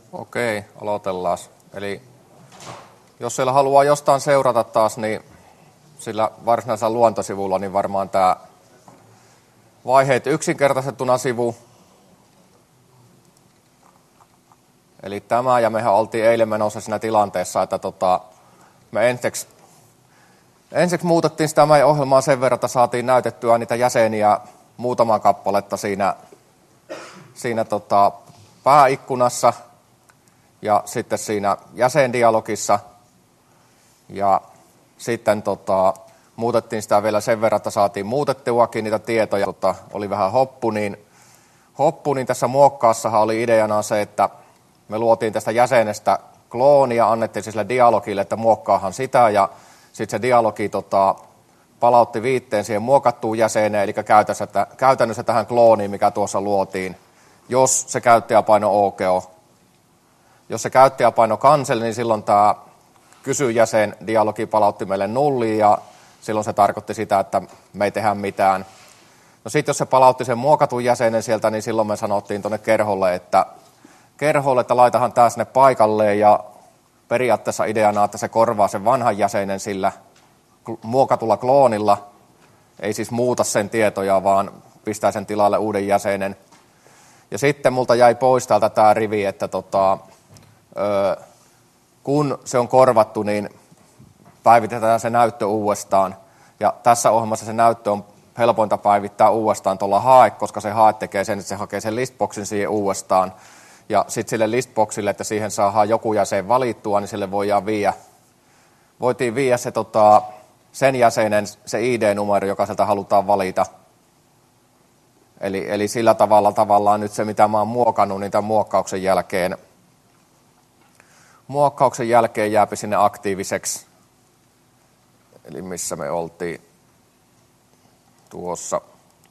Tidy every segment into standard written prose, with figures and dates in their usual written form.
Okei, aloitellaan. Eli jos siellä haluaa jostain seurata taas, niin sillä varsinaisella luontosivulla niin varmaan tämä vaiheet yksinkertaistettuna sivu. Eli tämä, ja mehän oltiin eilen menossa siinä tilanteessa, että me ensiksi muutettiin sitä meidän ohjelmaa sen verran, että saatiin näytettyä niitä jäseniä muutaman kappaletta siinä pääikkunassa ja sitten siinä jäsendialogissa. Ja sitten muutettiin sitä vielä sen verran, että saatiin muutettuakin niitä tietoja. Oli vähän hoppu, niin tässä muokkaassahan oli ideana se, että me luotiin tästä jäsenestä kloonia, annettiin sille dialogille, että muokkaahan sitä, ja sitten se dialogi palautti viitteen siihen muokattuun jäseneen, eli käytännössä tähän klooniin, mikä tuossa luotiin, jos se käyttäjäpaino OK. Jos se käyttäjäpaino cancel, niin silloin tämä kysy-jäsen dialogi palautti meille nulliin, ja silloin se tarkoitti sitä, että me ei tehdä mitään. No sitten jos se palautti sen muokatun jäsenen sieltä, niin silloin me sanottiin tuonne kerholle, että laitahan tämä sinne paikalleen, ja periaatteessa ideana, että se korvaa sen vanhan jäsenen sillä muokatulla kloonilla, ei siis muuta sen tietoja, vaan pistää sen tilalle uuden jäsenen. Ja sitten multa jäi pois täältä tämä rivi, että kun se on korvattu, niin päivitetään se näyttö uudestaan. Ja tässä ohjelmassa se näyttö on helpointa päivittää uudestaan tuolla hae, koska se hae tekee sen, että se hakee sen listboxin siihen uudestaan. Ja sitten sille listboxille, että siihen saadaan joku jäsen valittua, niin sille voitiin viedä se, sen jäsenen se ID-numero, joka sieltä halutaan valita. Eli sillä tavallaan nyt se, mitä mä oon muokannut, niin tämän muokkauksen jälkeen jääpi sinne aktiiviseksi. Eli missä me oltiin tuossa.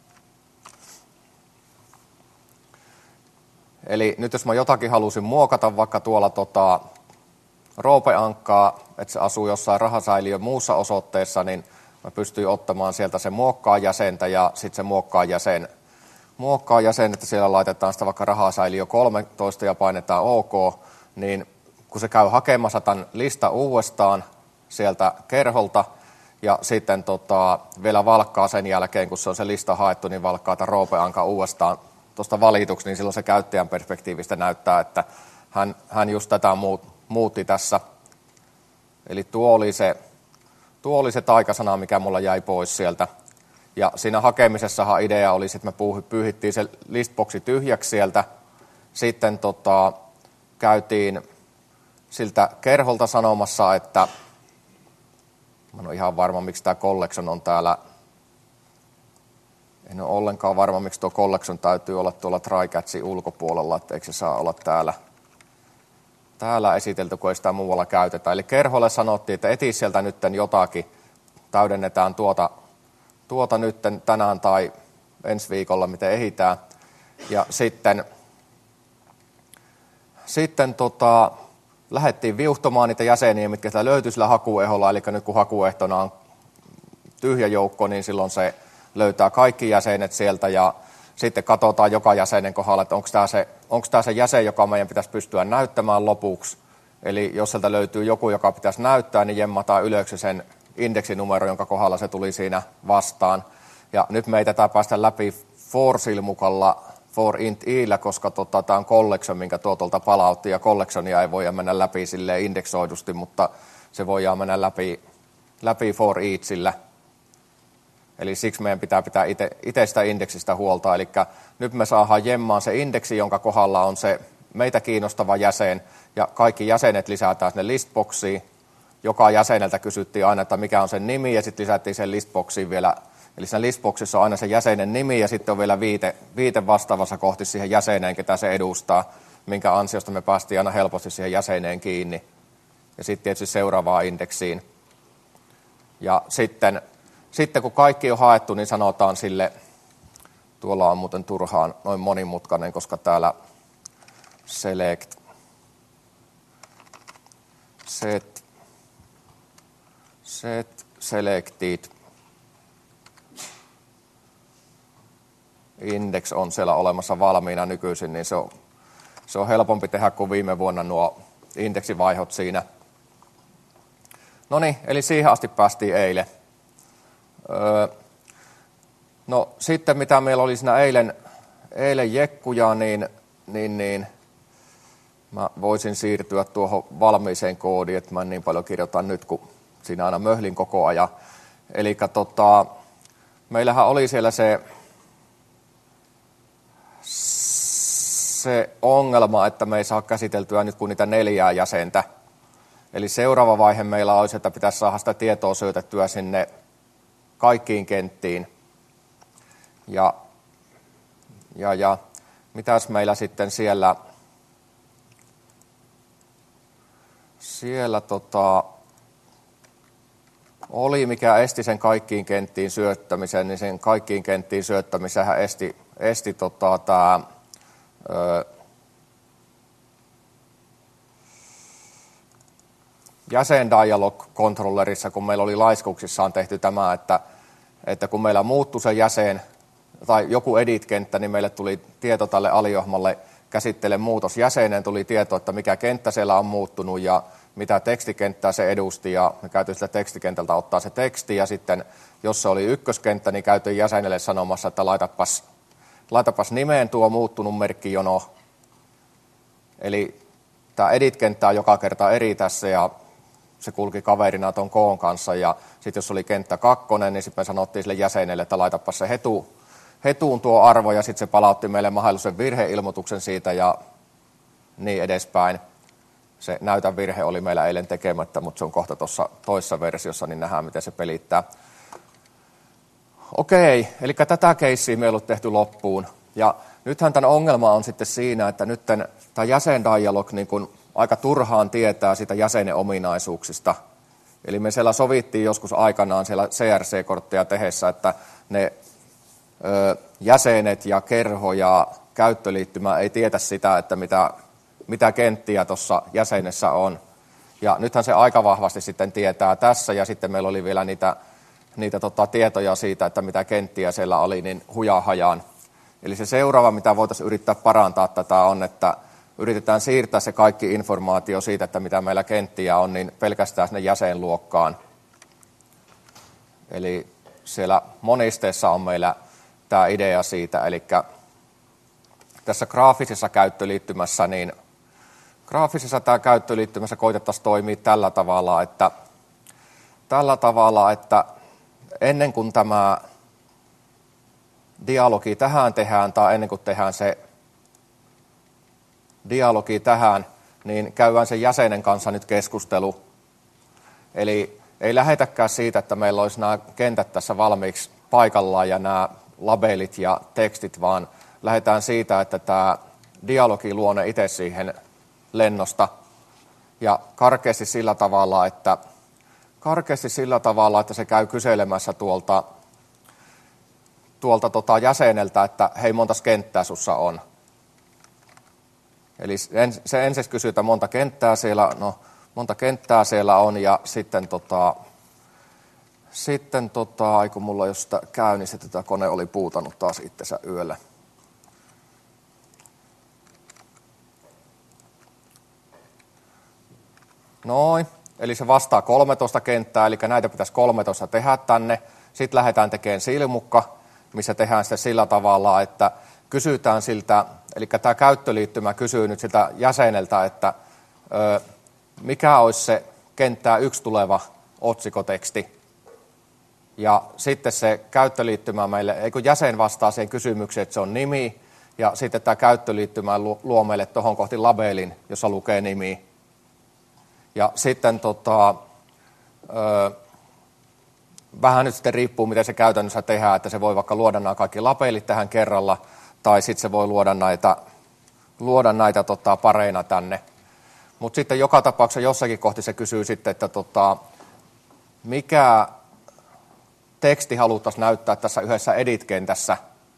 Eli nyt jos mä jotakin halusin muokata, vaikka tuolla Roope-Ankkaa, että se asuu jossain rahasäiliön muussa osoitteessa, niin mä pystyin ottamaan sieltä se muokkaa jäsentä ja sitten se muokkaa jäsen, että siellä laitetaan sitä vaikka rahasäiliö 13 ja painetaan OK, niin kun se käy hakemassa tämän lista uudestaan sieltä kerholta ja sitten vielä valkkaa sen jälkeen, kun se on se lista haettu, niin valkkaa tämän Roope-Ankan uudestaan tuosta valituksi, niin silloin se käyttäjän perspektiivistä näyttää, että hän just tätä muutti tässä. Eli tuo oli se taikasana, mikä mulla jäi pois sieltä. Ja siinä hakemisessahan idea oli, että me pyyhittiin se listboxi tyhjäksi sieltä. Sitten käytiin siltä kerholta sanomassa, että mä en ole ihan varma, miksi tämä collection on täällä. En ole ollenkaan varma, miksi tuo collection täytyy olla tuolla trycatchin ulkopuolella, että eikö se saa olla täällä esitelty, kun ei sitä muualla käytetä. Eli kerholle sanottiin, että eti sieltä nyt jotakin, täydennetään tuota nyt tänään tai ensi viikolla, miten ehditään. Ja sitten lähdettiin viuhtomaan niitä jäseniä, mitkä sitä löytyi sillä hakueholla. Eli nyt kun hakuehtona on tyhjä joukko, niin silloin se löytää kaikki jäsenet sieltä ja sitten katsotaan joka jäsenen kohdalla, että onko tämä se jäsen, joka meidän pitäisi pystyä näyttämään lopuksi. Eli jos sieltä löytyy joku, joka pitäisi näyttää, niin jemmataan ylöksi sen indeksinumero, jonka kohdalla se tuli siinä vastaan. Ja nyt me ei tätä päästä läpi for-silmukalla, for int i'llä, koska tämä on collection, minkä tuolta palautti, ja collectionia ei voi mennä läpi silleen indeksoidusti, mutta se voidaan mennä läpi for eachillä. Eli siksi meidän pitää itse sitä indeksistä huolta. Eli nyt me saadaan jemmaan se indeksi, jonka kohdalla on se meitä kiinnostava jäsen, ja kaikki jäsenet lisätään sinne listboxiin. Joka jäseneltä kysyttiin aina, että mikä on sen nimi, ja sitten lisättiin sen listboxiin vielä. Eli siinä listboxissa on aina se jäsenen nimi, ja sitten on vielä viite vastaavassa kohti siihen jäseneen, ketä se edustaa, minkä ansiosta me päästiin aina helposti siihen jäseneen kiinni. Ja sitten tietysti seuraavaan indeksiin. Ja sitten kun kaikki on haettu, niin sanotaan sille, tuolla on muuten turhaan noin monimutkainen, koska täällä set selected index on siellä olemassa valmiina nykyisin, niin Se on helpompi tehdä kuin viime vuonna nuo indeksivaihot siinä. No niin, eli siihen asti päästiin eilen. No sitten mitä meillä oli siinä eilen jekkuja, niin mä voisin siirtyä tuohon valmiiseen koodiin, että mä en niin paljon kirjoitan nyt, kun siinä aina möhlin koko ajan. Eli meillähän oli siellä se ongelma, että me ei saa käsiteltyä nyt kuin niitä 4 jäsentä. Eli seuraava vaihe meillä olisi, että pitäisi saada sitä tietoa syötettyä sinne kaikkiin kenttiin. Ja mitäs meillä sitten siellä oli, mikä esti sen kaikkiin kenttiin syöttämisen, niin sen kaikkiin kenttiin syöttämisenhän esti tämä jäsendialog-kontrollerissa, kun meillä oli laiskuuksissaan tehty tämä, että kun meillä muuttui se jäsen tai joku edit-kenttä, niin meille tuli tieto tälle aliohmalle käsittele muutosjäsenen, tuli tieto, että mikä kenttä siellä on muuttunut ja mitä tekstikenttää se edusti, ja me käytiin sitä tekstikentältä ottaa se teksti, ja sitten jos se oli ykköskenttä, niin käytiin jäsenelle sanomassa, että laitapas nimeen tuo muuttunut merkkijono. Eli tämä edit-kenttä on joka kerta eri tässä, ja se kulki kaverina tuon koon kanssa, ja sitten jos oli kenttä 2, niin sitten me sanottiin sille jäsenelle, että laitapas se hetuun tuo arvo, ja sitten se palautti meille mahdollisen virheilmoituksen siitä, ja niin edespäin. Se näytän virhe oli meillä eilen tekemättä, mutta se on kohta tuossa toisessa versiossa, niin nähdään, miten se pelittää. Okei, eli tätä keissiä me ei ollut tehty loppuun. Ja nythän tämän ongelma on sitten siinä, että nyt tämä jäsendialog niin kun aika turhaan tietää sitä jäsenen ominaisuuksista. Eli me siellä sovittiin joskus aikanaan siellä CRC-kortteja tehdessä, että ne jäsenet ja kerho ja käyttöliittymä ei tietä sitä, että mitä kenttiä tuossa jäsenessä on. Ja nythän se aika vahvasti sitten tietää tässä, ja sitten meillä oli vielä niitä tietoja siitä, että mitä kenttiä siellä oli, niin hujahajaan. Eli se seuraava, mitä voitaisiin yrittää parantaa tätä on, että yritetään siirtää se kaikki informaatio siitä, että mitä meillä kenttiä on, niin pelkästään sinne jäsenluokkaan. Eli siellä monisteessa on meillä tämä idea siitä, eli tässä graafisessa käyttöliittymässä, niin graafisessa tämä käyttöliittymässä koitettaisiin toimia tällä tavalla, että ennen kuin tämä dialogi tähän tehdään, tai ennen kuin tehdään se dialogi tähän, niin käydään sen jäsenen kanssa nyt keskustelu. Eli ei lähetäkään siitä, että meillä olisi nämä kentät tässä valmiiksi paikallaan ja nämä labelit ja tekstit, vaan lähdetään siitä, että tämä dialogi luonne itse siihen lennosta ja karkeasti sillä tavalla, että se käy kyselemässä tuolta jäseneltä, että hei, montas kenttää sussa on. Eli se ensin kysyy, että monta kenttää siellä on, ja sitten kun mulla jos sitä käynnistetty, tämä kone oli puutanut taas itsensä yöllä. Noin, eli se vastaa 13 kenttää, eli näitä pitäisi 13 tehdä tänne. Sitten lähdetään tekemään silmukka, missä tehdään sitten sillä tavalla, että kysytään siltä, eli tämä käyttöliittymä kysyy nyt siltä jäseneltä, että mikä olisi se kenttää 1 tuleva otsikoteksti. Ja sitten se käyttöliittymä meille, kun jäsen vastaa siihen kysymykseen, että se on nimi, ja sitten tämä käyttöliittymä luo meille tuohon kohti labelin, jossa lukee nimi. Ja sitten vähän nyt sitten riippuu, miten se käytännössä tehdään, että se voi vaikka luoda nämä kaikki labelit tähän kerralla, tai sitten se voi luoda näitä pareina tänne. Mutta sitten joka tapauksessa jossakin kohti se kysyy sitten, että mikä teksti haluttaisiin näyttää tässä yhdessä edit-kentässä.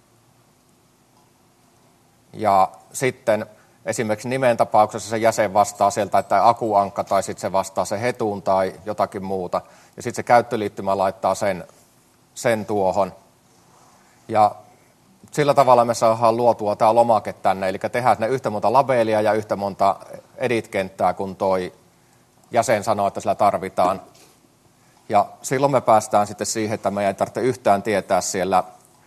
Ja sitten esimerkiksi nimen tapauksessa se jäsen vastaa sieltä, että akuankka, tai sitten se vastaa se hetuun tai jotakin muuta. Ja sitten se käyttöliittymä laittaa sen tuohon. Ja sillä tavalla me saadaan luotua tämä lomake tänne, eli tehdään ne yhtä monta labelia ja yhtä monta edit-kenttää, kun toi jäsen sanoo, että sillä tarvitaan. Ja silloin me päästään sitten siihen, että meidän ei tarvitse yhtään tietää siellä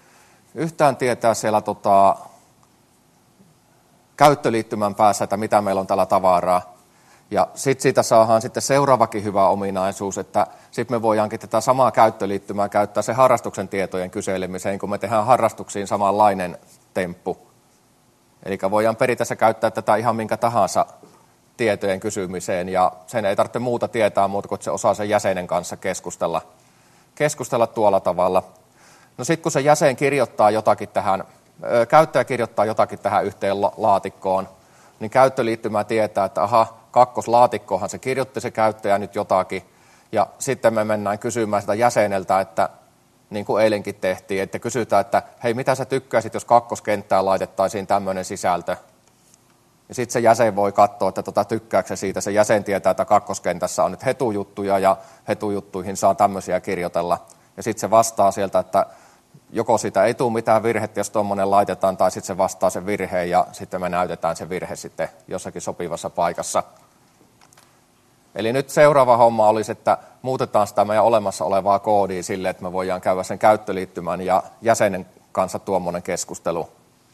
käyttöliittymän päässä, että mitä meillä on tällä tavaraa. Ja sitten siitä saadaan sitten seuraavakin hyvä ominaisuus, että sitten me voidaankin tätä samaa käyttöliittymää käyttää se harrastuksen tietojen kyselemiseen, kun me tehdään harrastuksiin samanlainen temppu. Eli voidaan periaatteessa käyttää tätä ihan minkä tahansa tietojen kysymiseen, ja sen ei tarvitse muuta tietää muuta kuin, että se osaa sen jäsenen kanssa keskustella tuolla tavalla. No sitten kun se jäsen kirjoittaa jotakin tähän, käyttäjä kirjoittaa jotakin tähän yhteen laatikkoon, niin käyttöliittymä tietää, että aha, kakkoslaatikkohan se kirjoitti se käyttäjä nyt jotakin, ja sitten me mennään kysymään sitä jäseneltä, että niin kuin eilenkin tehtiin, että kysytään, että hei, mitä sä tykkäisit, jos kakkoskenttään laitettaisiin tämmöinen sisältö? Ja sitten se jäsen voi katsoa, että tykkääkö se siitä. Se jäsen tietää, että kakkoskentässä on nyt hetujuttuja, ja hetujuttuihin saa tämmöisiä kirjoitella. Ja sitten se vastaa sieltä, että joko siitä ei tule mitään virhettä, jos tuommoinen laitetaan, tai sitten se vastaa sen virheen, ja sitten me näytetään se virhe sitten jossakin sopivassa paikassa. Eli nyt seuraava homma olisi, että muutetaan sitä meidän olemassa olevaa koodia sille, että me voidaan käydä sen käyttöliittymän ja jäsenen kanssa tuommoinen keskustelu.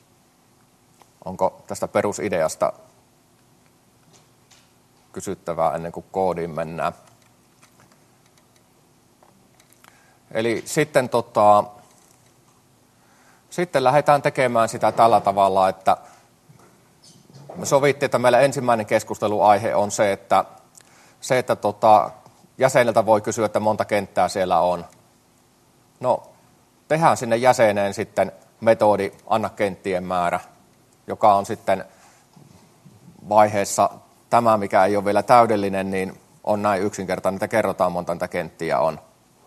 Onko tästä perusideasta kysyttävää ennen kuin koodiin mennään? Eli sitten lähdetään tekemään sitä tällä tavalla, että me sovittiin, että meillä ensimmäinen keskusteluaihe on se, että jäseneltä voi kysyä, että monta kenttää siellä on. No, tehdään sinne jäseneen sitten metodi anna kenttien määrä, joka on sitten vaiheessa tämä, mikä ei ole vielä täydellinen, niin on näin yksinkertainen, että kerrotaan monta niitä kenttiä on.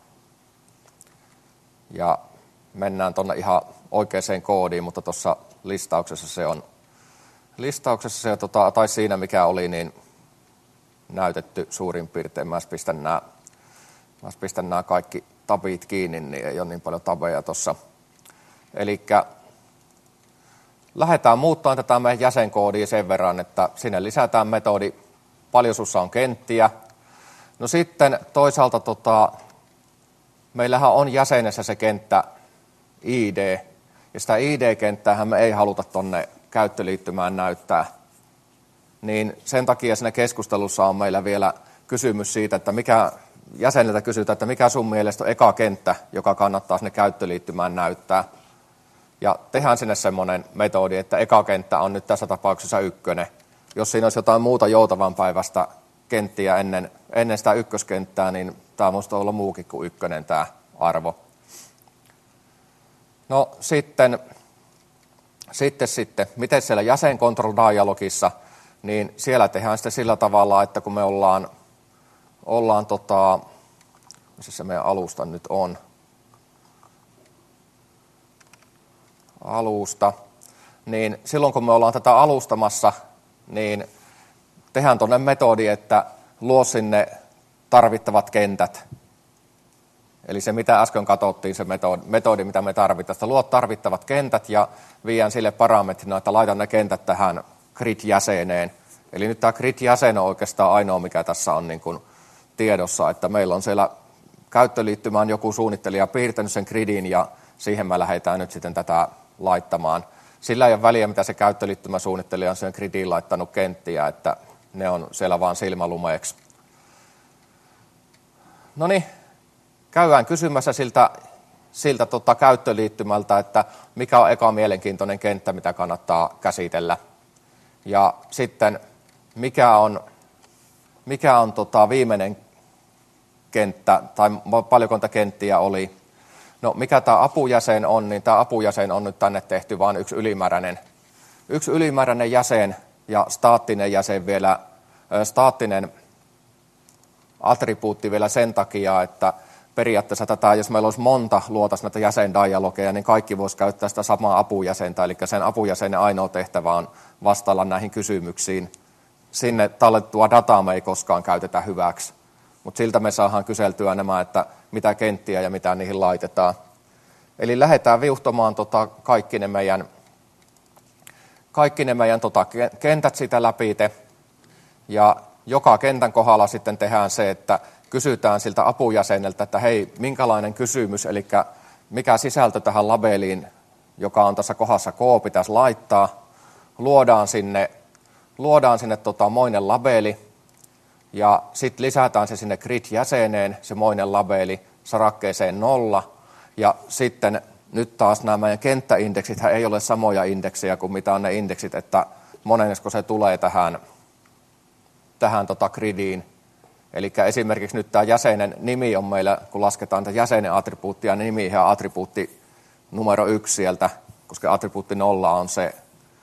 Ja mennään tuonne ihan oikeaan koodiin, mutta tuossa listauksessa se on, tai siinä mikä oli, niin näytetty suurin piirtein. Mä pistän nämä kaikki tabit kiinni, niin ei ole niin paljon tabeja tuossa. Elikkä lähdetään muuttamaan tätä meidän jäsenkoodia sen verran, että sinne lisätään metodi, paljon sussa on kenttiä. No sitten toisaalta meillähän on jäsenessä se kenttä ID, ja sitä ID-kenttäähän me ei haluta tuonne käyttöliittymään näyttää. Niin sen takia siinä keskustelussa on meillä vielä kysymys siitä, että jäseneltä kysytään, että mikä sun mielestä on eka kenttä, joka kannattaa sinne käyttöliittymään näyttää. Ja tehdään sinne semmoinen metodi, että eka kenttä on nyt tässä tapauksessa 1. Jos siinä olisi jotain muuta joutavan päivästä kenttiä ennen sitä ykköskenttää, niin tämä voisi olla muukin kuin 1 tämä arvo. No sitten, miten siellä jäsencontrol-dialogissa, niin siellä tehdään sitten sillä tavalla, että kun me ollaan missä se meidän alusta nyt on, alusta, niin silloin kun me ollaan tätä alustamassa, niin tehdään tuonne metodi, että luo sinne tarvittavat kentät. Eli se, mitä äsken katsottiin, se metodi, mitä me tarvitaan. Sitä luo tarvittavat kentät ja viiän sille parametrina, että laitan ne kentät tähän grid-jäseneen. Eli nyt tämä grid-jäsen on oikeastaan ainoa, mikä tässä on niin kuin tiedossa, että meillä on siellä käyttöliittymään joku suunnittelija piirtänyt sen gridin ja siihen me lähdetään nyt sitten tätä laittamaan. Sillä ei ole väliä, mitä se käyttöliittymäsuunnittelija on sen gridiin laittanut kenttiä, että ne on siellä vaan silmälumeeksi. No niin, käydään kysymässä siltä käyttöliittymältä, että mikä on eka mielenkiintoinen kenttä, mitä kannattaa käsitellä. Ja sitten mikä on viimeinen kenttä, tai paljonko niitä kenttiä oli. No mikä tämä apujäsen on, niin tämä apujäsen on nyt tänne tehty vain yksi ylimääräinen jäsen ja staattinen jäsen vielä, staattinen attribuutti vielä sen takia, että periaatteessa tätä, jos meillä olisi monta luotaisiin näitä jäsendialogeja, niin kaikki voisi käyttää sitä samaa apujäsentä, eli sen apujäsenen ainoa tehtävä on vastailla näihin kysymyksiin. Sinne tallettua dataa me ei koskaan käytetä hyväksi, mutta siltä me saadaan kyseltyä nämä, että mitä kenttiä ja mitä niihin laitetaan. Eli lähdetään viuhtomaan kaikki ne meidän kentät sitä läpite. Ja joka kentän kohdalla sitten tehdään se, että kysytään siltä apujäseneltä, että hei, minkälainen kysymys, eli mikä sisältö tähän labeliin, joka on tässä kohdassa K, pitäisi laittaa. Luodaan sinne moinen labeli ja sitten lisätään se sinne grid-jäseneen, se moinen labeli, sarakkeeseen 0. Ja sitten nyt taas nämä meidän kenttäindeksithän ei ole samoja indeksejä kuin mitä on ne indeksit, että monesko se tulee tähän gridiin. Eli esimerkiksi nyt tämä jäsenen nimi on meillä, kun lasketaan tätä jäsenen attribuuttia, niin nimi ja attribuutti numero 1 sieltä, koska attribuutti 0 on se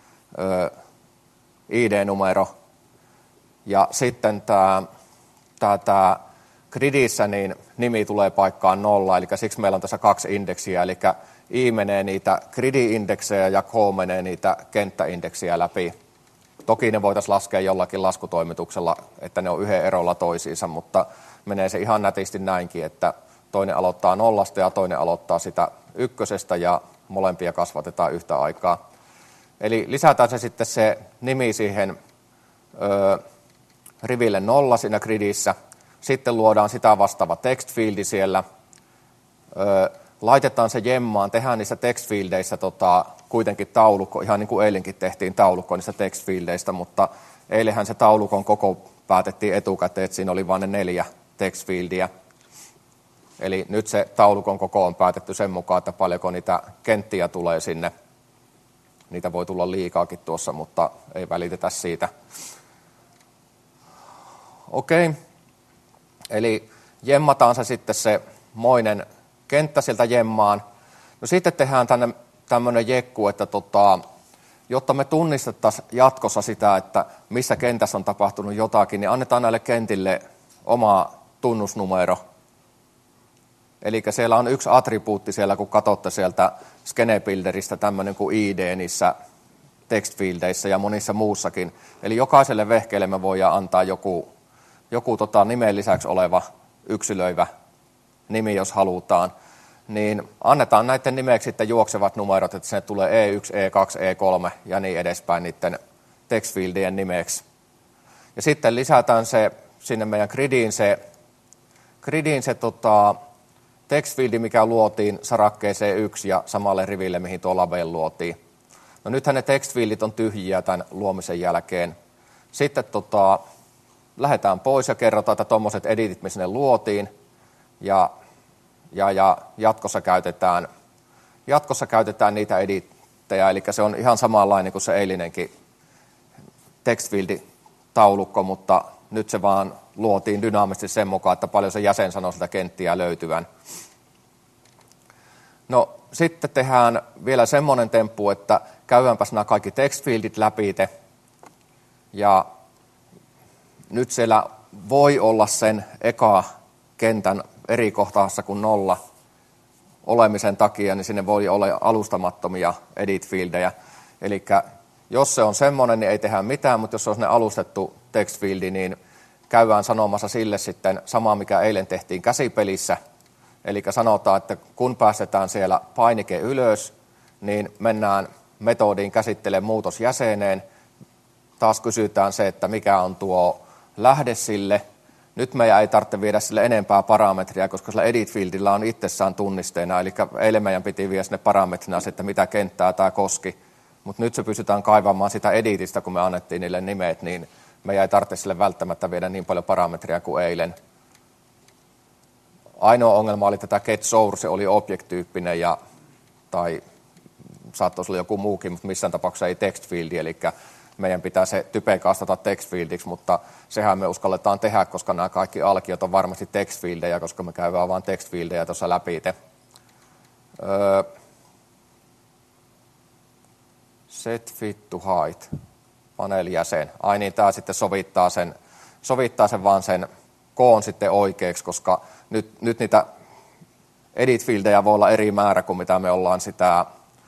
ID-numero. Ja sitten tämä gridissä niin nimi tulee paikkaan 0, eli siksi meillä on tässä 2 indeksiä, eli I menee niitä gridi-indeksejä ja K menee niitä kenttäindeksiä läpi. Toki ne voitaisiin laskea jollakin laskutoimituksella, että ne on yhden erolla toisiinsa, mutta menee se ihan nätisti näinkin, että toinen aloittaa 0 ja toinen aloittaa sitä 1 ja molempia kasvatetaan yhtä aikaa. Eli lisätään se sitten se nimi siihen riville 0 siinä gridissä. Sitten luodaan sitä vastaava text-fieldi siellä. Laitetaan se jemmaan, tehdään niissä text-fieldeistä kuitenkin taulukko, ihan niin kuin eilenkin tehtiin taulukko niistä text-fieldeistä, mutta eilenhän se taulukon koko päätettiin etukäteen, että siinä oli vain ne 4 text-fieldiä. Eli nyt se taulukon koko on päätetty sen mukaan, että paljonko niitä kenttiä tulee sinne. Niitä voi tulla liikaakin tuossa, mutta ei välitetä siitä. Okei. Eli jemmataan se sitten se moinen kenttä sieltä jemmaan. No sitten tehdään tämmöinen jekku, että jotta me tunnistettaisiin jatkossa sitä, että missä kentässä on tapahtunut jotakin, niin annetaan näille kentille oma tunnusnumero. Eli siellä on yksi attribuutti siellä, kun katsotte sieltä Skenebuilderista, tämmöinen kuin ID niissä text-fieldeissä ja monissa muussakin. Eli jokaiselle vehkeelle me voidaan antaa joku nimen lisäksi oleva yksilöivä nimi, jos halutaan. Niin annetaan näiden nimeksi sitten juoksevat numerot, että sinne tulee E1, E2, E3 ja niin edespäin niiden text-fieldien nimeksi. Ja sitten lisätään se sinne meidän gridiin se text-fieldi, mikä luotiin sarakkeeseen 1 ja samalle riville, mihin tuo label luotiin. No nythän ne text-fieldit on tyhjiä tämän luomisen jälkeen. Sitten lähdetään pois ja kerrotaan, että tuommoiset editit me sinne luotiin ja jatkossa käytetään niitä edittejä, eli se on ihan samanlainen kuin se eilinenkin text-fieldi-taulukko, mutta nyt se vaan luotiin dynaamisesti sen mukaan, että paljon se jäsen sanoo sitä kenttiä löytyvän. No sitten tehdään vielä semmoinen temppu, että käydäänpäs nämä kaikki text-fieldit läpite ja nyt siellä voi olla sen eka kentän eri kohdassa kuin 0 olemisen takia, niin sinne voi olla alustamattomia edit-fieldejä. Eli jos se on semmoinen, niin ei tehdä mitään, mutta jos se on sinne alustettu text-fieldi, niin käydään sanomassa sille sitten samaa, mikä eilen tehtiin käsipelissä. Eli sanotaan, että kun päästetään siellä painike ylös, niin mennään metodiin käsittelemään muutosjäseneen. Taas kysytään se, että mikä on tuo lähde sille. Nyt meidän ei tarvitse viedä sille enempää parametria, koska sillä edit-fieldillä on itsessään tunnisteena. Eli eilen meidän piti viedä sinne parametrina, että mitä kenttää tämä koski. Mutta nyt se pystytään kaivamaan sitä editistä, kun me annettiin niille nimet, niin meidän ei tarvitse sille välttämättä viedä niin paljon parametria kuin eilen. Ainoa ongelma oli tätä get source, oli object-tyyppinen tai saattaisi olla joku muukin, mutta missään tapauksessa ei text-fieldi, eli meidän pitää se typekastata text-fieldiksi, mutta sehän me uskalletaan tehdä, koska nämä kaikki alkiot on varmasti text-fieldejä, koska me käydään vain text-fieldejä tuossa läpi. Set fit to height, paneelijäsen. Ai niin, tämä sitten sovittaa sen vaan sen koon sitten oikeaksi, koska nyt niitä edit-fieldejä voi olla eri määrä kuin mitä me ollaan sitä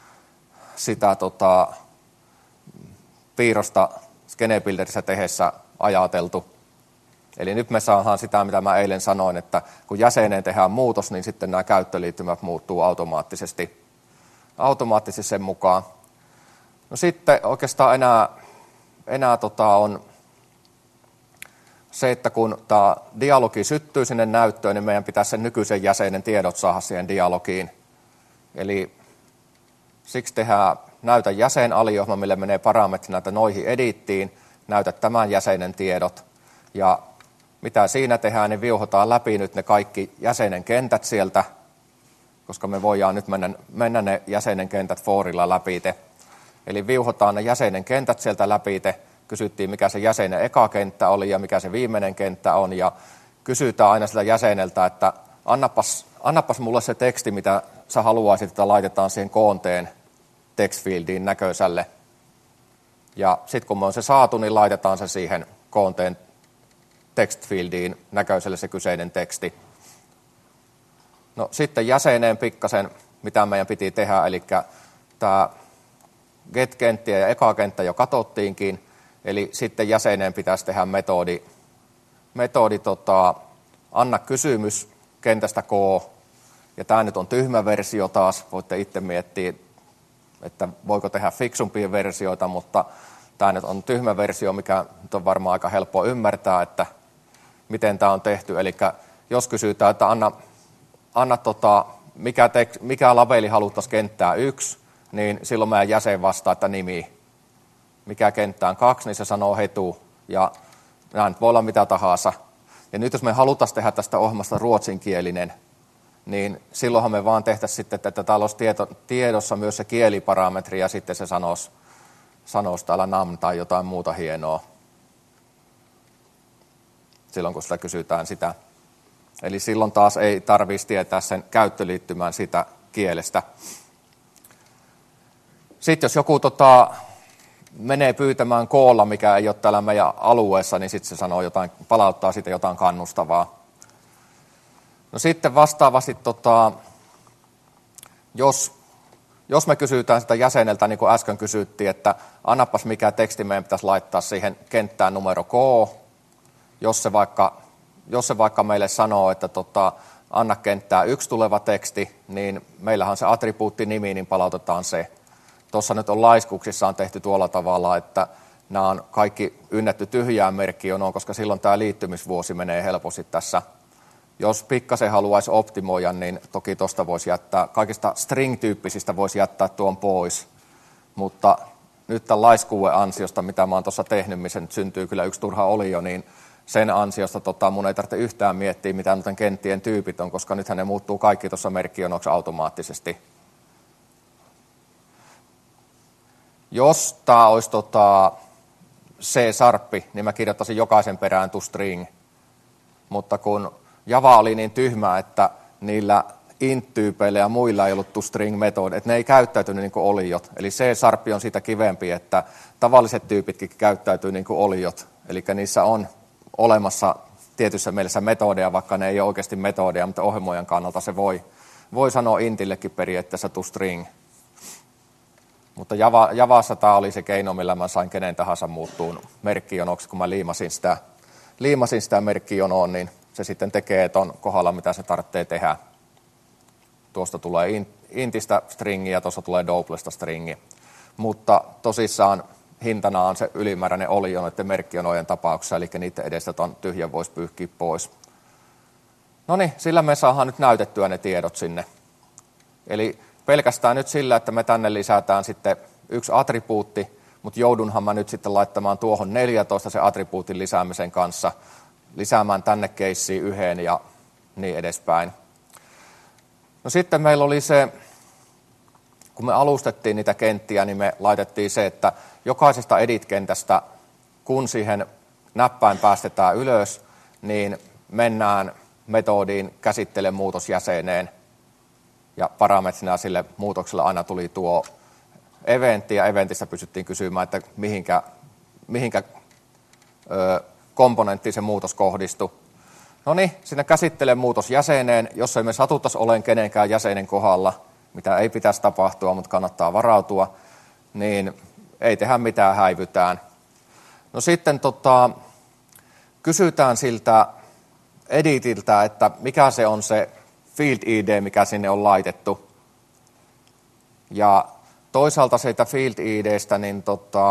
piirrosta Skenebuilderissä tehdessä ajateltu. Eli nyt me saadaan sitä, mitä mä eilen sanoin, että kun jäseneen tehdään muutos, niin sitten nämä käyttöliittymät muuttuu automaattisesti. automaattisesti sen mukaan. No sitten oikeastaan enää on se, että kun tämä dialogi syttyy sinne näyttöön, niin meidän pitäisi sen nykyisen jäsenen tiedot saada siihen dialogiin. Eli siksi tehdään näytä jäsen -aliohjelma, mille menee parametrina, että noihin edittiin, näytä tämän jäsenen tiedot. Ja mitä siinä tehdään, niin viuhotaan läpi nyt ne kaikki jäsenen kentät sieltä, koska me voidaan nyt mennä ne jäsenen kentät forilla läpite. Eli viuhotaan ne jäsenen kentät sieltä läpite, kysyttiin mikä se jäsenen eka kenttä oli ja mikä se viimeinen kenttä on, ja kysytään aina siltä jäseneltä, että annapas mulle se teksti, mitä sä haluaisit, että laitetaan siihen koonteen text-fieldiin näköiselle. Ja sitten kun me on se saatu, niin laitetaan se siihen koonteen text-fieldiin näköiselle se kyseinen teksti. No sitten jäseneen pikkasen, mitä meidän piti tehdä, eli tämä get-kenttiä ja eka-kenttä jo katsottiinkin, eli sitten jäseneen pitäisi tehdä metodi anna kysymys kentästä K, ja tämä nyt on tyhmä versio taas, voitte itse miettiä, että voiko tehdä fiksumpia versioita, mutta tämä nyt on tyhmä versio, mikä nyt on varmaan aika helppo ymmärtää, että miten tämä on tehty. Eli jos kysytään, että anna mikä labeli haluttaisiin kenttää 1, niin silloin meidän jäsen vastaa, että nimi. Mikä kenttään 2, niin se sanoo hetu, ja nämä nyt voi olla mitä tahansa. Ja nyt jos me haluttaisiin tehdä tästä ohjelmasta ruotsinkielinen, niin silloinhan me vaan tehtäisiin sitten, että täällä olisi tiedossa myös se kieliparametri, ja sitten se sanoisi täällä nam tai jotain muuta hienoa, silloin kun sitä kysytään sitä. Eli silloin taas ei tarvitsisi tietää sen käyttöliittymään sitä kielestä. Sitten jos joku menee pyytämään koolla, mikä ei ole täällä meidän alueessa, niin sitten se sanoo jotain, palauttaa siitä jotain kannustavaa. No sitten vastaavasti, jos me kysytään sitä jäseneltä, niin kuin äsken kysyttiin, että annapas mikä teksti meidän pitäisi laittaa siihen kenttään numero K, jos se vaikka meille sanoo, että anna kenttää 1 tuleva teksti, niin meillähän on se attribuuttinimi, niin palautetaan se. Tuossa nyt on laiskuuksissaan tehty tuolla tavalla, että nämä on kaikki ynnätty tyhjään merkkijonoon, koska silloin tämä liittymisvuosi menee helposti tässä. Jos pikkasen haluaisi optimoida, niin toki tuosta voisi jättää, kaikista string-tyyppisistä voisi jättää tuon pois. Mutta nyt tämän laiskuuden ansiosta, mitä mä oon tuossa tehnyt, missä nyt syntyy kyllä yksi turha olio, niin sen ansiosta mun ei tarvitse yhtään miettiä, mitä noiden kenttien tyypit on, koska nythän ne muuttuu kaikki tuossa merkkijonoksi automaattisesti. Jos tämä olisi C-sharppi, niin mä kirjoittaisin jokaisen perään toString. Mutta kun Java oli niin tyhmä, että niillä int-tyypeillä ja muilla ei ollut toString-metodi, että ne ei käyttäytynyt niin kuin oliot. Eli C-sharppi on siitä kivempi, että tavalliset tyypitkin käyttäytyy niin kuin oliot. Eli niissä on olemassa tietyssä mielessä metodeja, vaikka ne ei ole oikeasti metodeja, mutta ohjelmoijan kannalta se voi sanoa intillekin periaatteessa toString. Mutta Javassa tämä oli se keino, millä mä sain kenen tahansa muuttuun merkkijonoksi, kun mä liimasin sitä merkkijonoon, niin se sitten tekee ton kohdalla, mitä se tarvitsee tehdä. Tuosta tulee intistä stringi ja tuossa tulee doublesta stringi. Mutta tosissaan hintana on se ylimääräinen olio noiden merkkijonojen tapauksessa, eli niiden edestä ton tyhjän voisi pyyhkiä pois. No niin, sillä me saadaan nyt näytettyä ne tiedot sinne. Eli pelkästään nyt sillä, että me tänne lisätään sitten yksi attribuutti, mutta joudunhan mä nyt sitten laittamaan tuohon 14 se attribuutin lisäämisen kanssa, lisäämään tänne keissiin 1 ja niin edespäin. No sitten meillä oli se, kun me alustettiin niitä kenttiä, niin me laitettiin se, että jokaisesta edit-kentästä, kun siihen näppäin päästetään ylös, niin mennään metodiin käsittele muutosjäseneen. Ja parametrina sille muutokselle aina tuli tuo eventti, ja eventistä pystyttiin kysymään, että mihinkä komponenttiin se muutos kohdistui. No niin, sinne käsittelee muutosjäseneen, jos ei me satuttaisi olen kenenkään jäsenen kohdalla, mitä ei pitäisi tapahtua, mutta kannattaa varautua, niin ei tehdä mitään, häivytään. No sitten kysytään siltä editiltä, että mikä se on se field ID, mikä sinne on laitettu. Ja toisaalta siitä Field IDstä, niin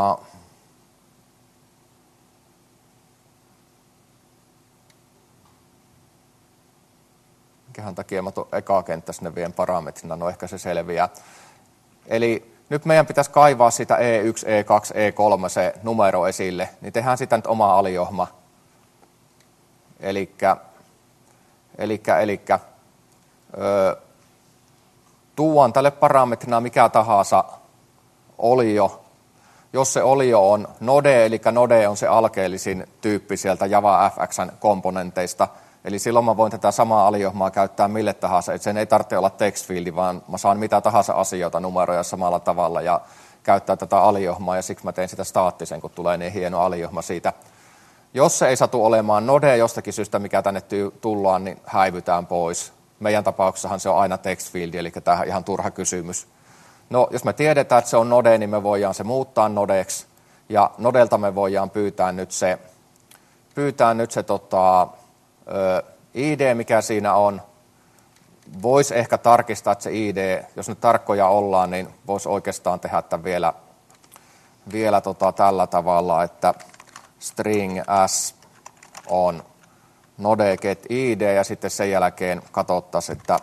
minkähän takia mä tuon eka kenttä sinne vien parametrina, no ehkä se selviää. Eli nyt meidän pitäisi kaivaa sitä E1, E2, E3 se numero esille, niin tehdään sitä nyt oma alijohma. Elikkä tuon tälle parametrina mikä tahansa olio. Jos se olio on node, eli node on se alkeellisin tyyppi sieltä JavaFX:n komponenteista, eli silloin mä voin tätä samaa alijohmaa käyttää mille tahansa, että sen ei tarvitse olla textfieldi, vaan mä saan mitä tahansa asioita numeroja samalla tavalla ja käyttää tätä alijohmaa, ja siksi mä teen sitä staattisen, kun tulee niin hieno alijohma siitä. Jos se ei satu olemaan node jostakin syystä, mikä tänne tullaan, niin häivytään pois. Meidän tapauksessahan se on aina textfieldi, eli tämä on ihan turha kysymys. No, jos me tiedetään, että se on node, niin me voidaan se muuttaa nodeksi, ja nodelta me voidaan pyytää nyt se ID, mikä siinä on. Voisi ehkä tarkistaa, että se ID, jos nyt tarkkoja ollaan, niin voisi oikeastaan tehdä tämän vielä tällä tavalla, että string s on node get id, ja sitten sen jälkeen katsottaisiin, että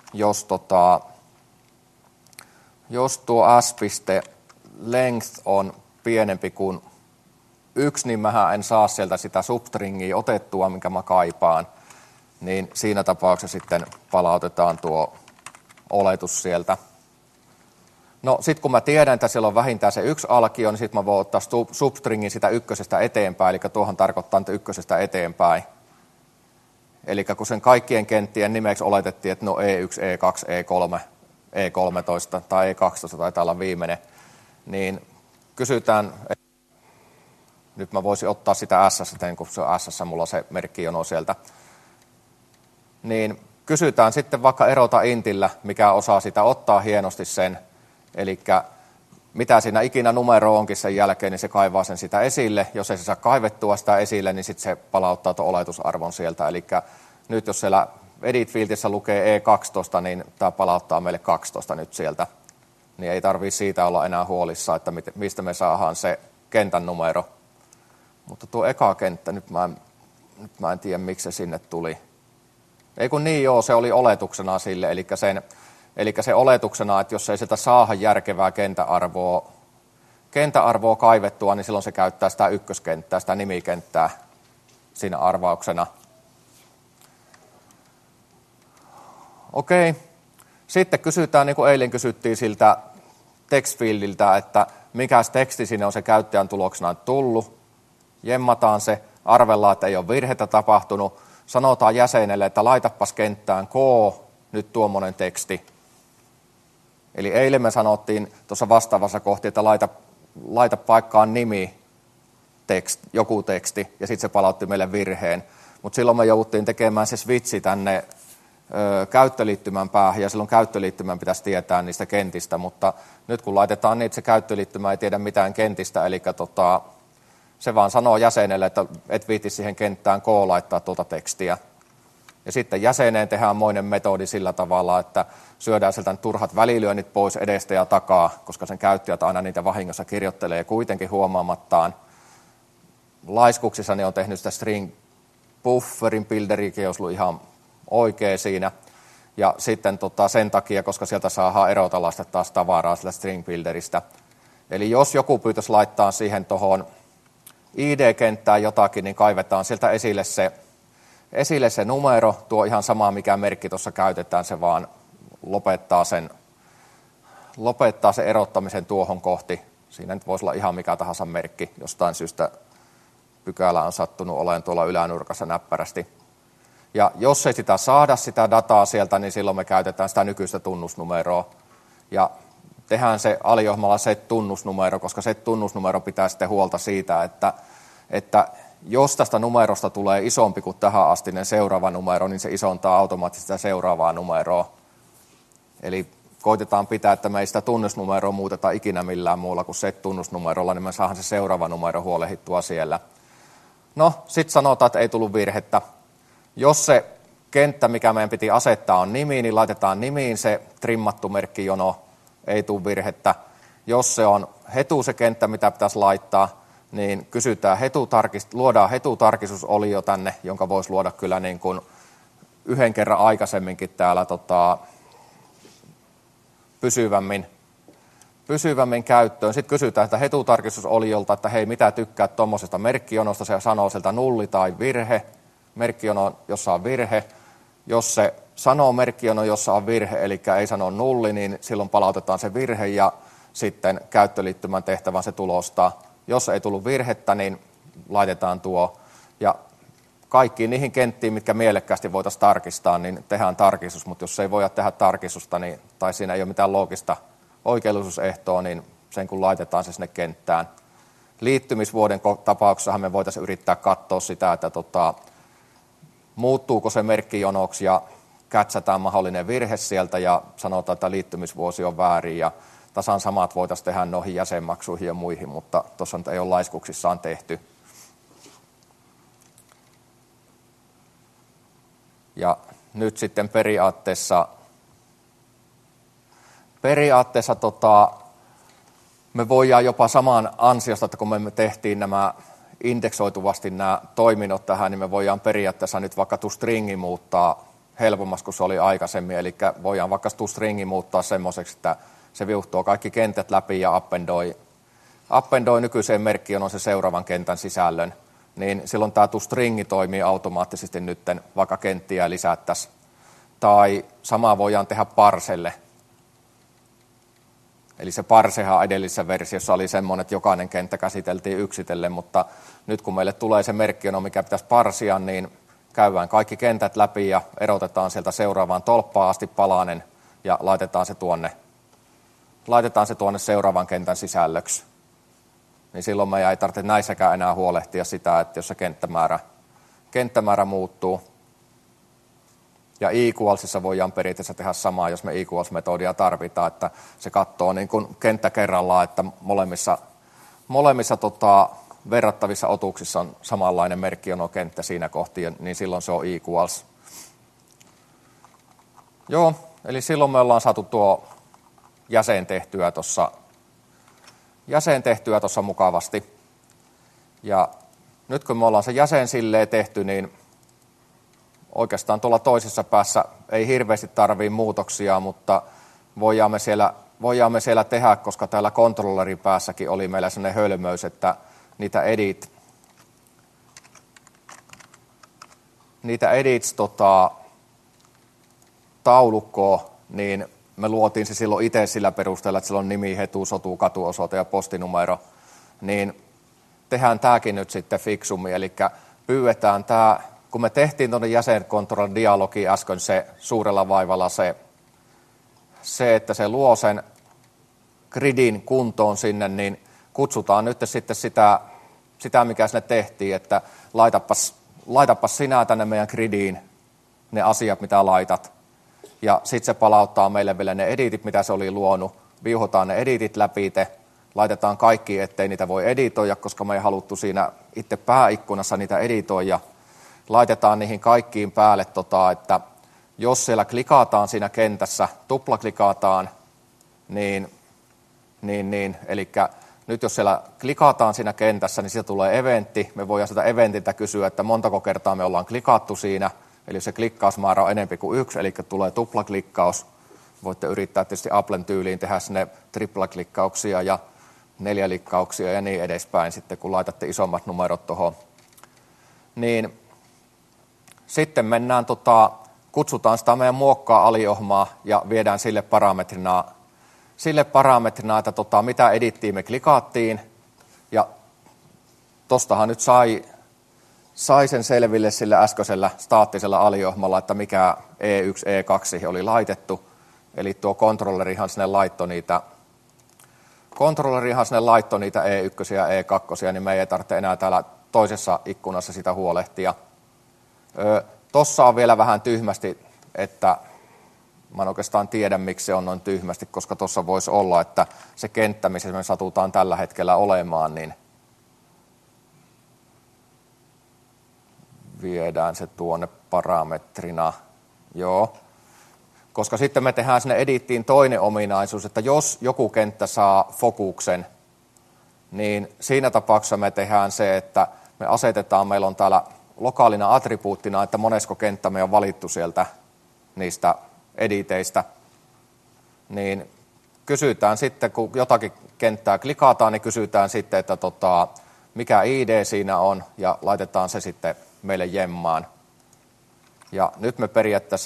jos tuo s.length on pienempi kuin 1, niin mähän en saa sieltä sitä substringia otettua, minkä mä kaipaan, niin siinä tapauksessa sitten palautetaan tuo oletus sieltä. No sitten kun mä tiedän, että siellä on vähintään se 1 alkio, niin sitten mä voin ottaa substringin sitä ykkösestä eteenpäin, eli tuohon tarkoittaa nyt ykkösestä eteenpäin. Eli kun sen kaikkien kenttien nimeksi oletettiin, että no E1, E2, E3, E13 tai E12 taitaa olla viimeinen, niin kysytään, nyt mä voisin ottaa sitä S, kun se on S, mulla on se merkkijono sieltä, niin kysytään sitten vaikka erota intillä, mikä osaa sitä ottaa hienosti sen, eli mitä siinä ikinä numero onkin sen jälkeen, niin se kaivaa sen sitä esille. Jos ei se saa kaivettua sitä esille, niin sitten se palauttaa tuon oletusarvon sieltä. Eli nyt jos siellä edit-fieldissä lukee E12, niin tämä palauttaa meille 12 nyt sieltä. Niin ei tarvitse siitä olla enää huolissa, että mistä me saadaan se kentän numero. Mutta tuo eka kenttä, nyt mä en tiedä, miksi se sinne tuli. Ei kun niin joo, se oli oletuksena sille, eli se oletuksena, että jos ei sieltä saada järkevää kenttäarvoa kaivettua, niin silloin se käyttää sitä ykköskenttää, sitä nimikenttää siinä arvauksena. Okei. Sitten kysytään, niin kuin eilen kysyttiin siltä textfieldiltä, että mikä teksti sinne on se käyttäjän tuloksena tullut. Jemmataan se, arvellaan, että ei ole virhettä tapahtunut. Sanotaan jäsenelle, että laitapas kenttään K, nyt tuommoinen teksti. Eli eilen me sanottiin tuossa vastaavassa kohti, että laita paikkaan nimi, joku teksti, ja sitten se palautti meille virheen. Mutta silloin me jouduttiin tekemään se switchi tänne käyttöliittymän päähän, ja silloin käyttöliittymän pitäisi tietää niistä kentistä, mutta nyt kun laitetaan niin, että se käyttöliittymä ei tiedä mitään kentistä, eli se vaan sanoo jäsenelle, että et viitti siihen kenttään K laittaa tuota tekstiä. Ja sitten jäseneen tehdään moinen metodi sillä tavalla, että syödään sieltä turhat välilyönnit pois edestä ja takaa, koska sen käyttäjät aina niitä vahingossa kirjoittelee kuitenkin huomaamattaan. Laiskuksissa ne on tehnyt sitä string bufferin builderikin, olisi ollut ihan oikea siinä. Ja sitten sen takia, koska sieltä saadaan erotalaista taas tavaraa sillä string builderistä. Eli jos joku pyytäisi laittaa siihen tuohon ID-kenttään jotakin, niin kaivetaan sieltä esille se numero, tuo ihan sama mikä merkki tuossa käytetään, se vaan lopettaa sen erottamisen tuohon kohti. Siinä nyt voisi olla ihan mikä tahansa merkki, jostain syystä pykälä on sattunut olemaan tuolla ylänurkassa näppärästi. Ja jos ei sitä saada sitä dataa sieltä, niin silloin me käytetään sitä nykyistä tunnusnumeroa. Ja tehdään se alijohmalla set-tunnusnumero, koska set-tunnusnumero pitää sitten huolta siitä, että jos tästä numerosta tulee isompi kuin tähän astinen seuraava numero, niin se isontaa automaattisesti sitä seuraavaa numeroa. Eli koitetaan pitää, että me ei sitä tunnusnumeroa muuteta ikinä millään muulla kuin set-tunnusnumerolla, niin me saadaan se seuraava numero huolehittua siellä. No, sitten sanotaan, että ei tullut virhettä. Jos se kenttä, mikä meidän piti asettaa, on nimi, niin laitetaan nimiin se trimmattu merkkijono. ei tule virhettä. Jos se on hetu se kenttä, mitä pitäisi laittaa, niin luodaan hetutarkistusolio tänne, jonka voisi luoda kyllä niin kuin yhden kerran aikaisemminkin täällä pysyvämmin käyttöön. Sitten kysytään sitä hetutarkistusoliolta, että hei, mitä tykkäät tuommoisesta merkkijonosta, se sanoo sieltä nulli tai virhe, merkkijono, jossa on virhe. Jos se sanoo merkkijono, jossa on virhe, eli ei sano nulli, niin silloin palautetaan se virhe ja sitten käyttöliittymän tehtävän se tulostaa. Jos ei tullut virhettä, niin laitetaan tuo. Ja kaikkiin niihin kenttiin, mitkä mielekkäästi voitaisiin tarkistaa, niin tehdään tarkistus. Mutta jos ei voida tehdä tarkistusta, niin, tai siinä ei ole mitään loogista oikeellisuusehtoa, niin sen kun laitetaan se sinne kenttään. Liittymisvuoden tapauksessahan me voitaisiin yrittää katsoa sitä, että muuttuuko se merkkijonoksi ja kätsätään mahdollinen virhe sieltä ja sanotaan, että liittymisvuosi on väärin ja tasan samat voitaisiin tehdä noihin jäsenmaksuihin ja muihin, mutta tuossa nyt ei ole laiskuksissaan tehty. Ja nyt sitten periaatteessa me voidaan jopa saman ansiosta, että kun me tehtiin nämä indeksoituvasti nämä toiminnot tähän, niin me voidaan periaatteessa nyt vaikka toStringi muuttaa helpommaksi kuin se oli aikaisemmin. Eli voidaan vaikka toStringi muuttaa semmoiseksi, että se viuhtoo kaikki kentät läpi ja appendoi nykyiseen merkkiin on se seuraavan kentän sisällön. Niin silloin tämä toStringi toimii automaattisesti nytten, vaikka kenttiä lisättäisiin. Tai sama voidaan tehdä parselle. Eli se parsehan edellisessä versiossa oli semmoinen, että jokainen kenttä käsiteltiin yksitellen, mutta nyt kun meille tulee se merkkiono, mikä pitäisi parsia, niin käydään kaikki kentät läpi ja erotetaan sieltä seuraavaan tolppaan asti palanen ja laitetaan se tuonne seuraavan kentän sisällöksi. Niin silloin meidän ei tarvitse näissäkään enää huolehtia sitä, että jos se kenttämäärä muuttuu. Ja equalsissa voidaan periaatteessa tehdä samaa, jos me equals-metodia tarvitaan, että se katsoo niin kuin kenttä kerrallaan, että molemmissa verrattavissa otuksissa on samanlainen merkkijonokenttä siinä kohti, niin silloin se on equals. Joo, eli silloin me ollaan saatu tuo jäsen tehtyä tuossa mukavasti. Ja nyt kun me ollaan se jäsen silleen tehty, niin oikeastaan tuolla toisessa päässä ei hirveästi tarvitse muutoksia, mutta voidaan me siellä tehdä, koska täällä controllerin päässäkin oli meillä sellainen hölmöys, että niitä edits taulukkoa, niin me luotiin se silloin itse sillä perusteella, että sillä on nimi, hetu, sotu, katuosoite ja postinumero, niin tehdään tämäkin nyt sitten fiksummin, eli pyydetään tämä, kun me tehtiin tuonne jäsencontrol-dialogiin äsken se suurella vaivalla se, että se luo sen gridin kuntoon sinne, niin kutsutaan nyt sitten sitä mikä sinne tehtiin, että laitapas sinä tänne meidän gridiin ne asiat, mitä laitat. Ja sitten se palauttaa meille vielä ne editit, mitä se oli luonut. Viuhotaan ne editit läpi, laitetaan kaikki, ettei niitä voi editoida, koska me ei haluttu siinä itse pääikkunassa niitä editoida. Laitetaan niihin kaikkiin päälle, että jos siellä klikataan siinä kentässä, tuplaklikataan, eli nyt jos siellä klikataan siinä kentässä, niin siitä tulee eventti. Me voidaan sitä eventiltä kysyä, että montako kertaa me ollaan klikattu siinä. Eli jos se klikkausmäärä on enemmän kuin 1, eli tulee tuplaklikkaus. Voitte yrittää tietysti Applen tyyliin tehdä sinne triplaklikkauksia ja 4 klikkauksia ja niin edespäin sitten, kun laitatte isommat numerot tuohon. Niin sitten mennään, kutsutaan sitä meidän muokkaa aliohmaa ja viedään sille parametrina, että mitä edittiin me klikattiin. Ja tostahan nyt sai sen selville sillä äskeisellä staattisella aliohmalla, että mikä E1, E2 oli laitettu. Eli tuo kontrollerihan sinne laittoi niitä E1 ja E2, niin me ei tarvitse enää täällä toisessa ikkunassa sitä huolehtia. Tossa on vielä vähän tyhmästi, että mä en oikeastaan tiedä, miksi se on noin tyhmästi, koska tuossa voisi olla, että se kenttä, missä me satutaan tällä hetkellä olemaan, niin viedään se tuonne parametrina. Joo. Koska sitten me tehdään sinne edittiin toinen ominaisuus, että jos joku kenttä saa fokuksen, niin siinä tapauksessa me tehdään se, että me asetetaan, meillä on täällä lokaalina attribuuttina, että monesko kenttä me on valittu sieltä niistä editeistä, niin kysytään sitten, kun jotakin kenttää klikataan, niin kysytään sitten, että mikä ID siinä on, ja laitetaan se sitten meille jemmaan. Ja nyt me periaatteessa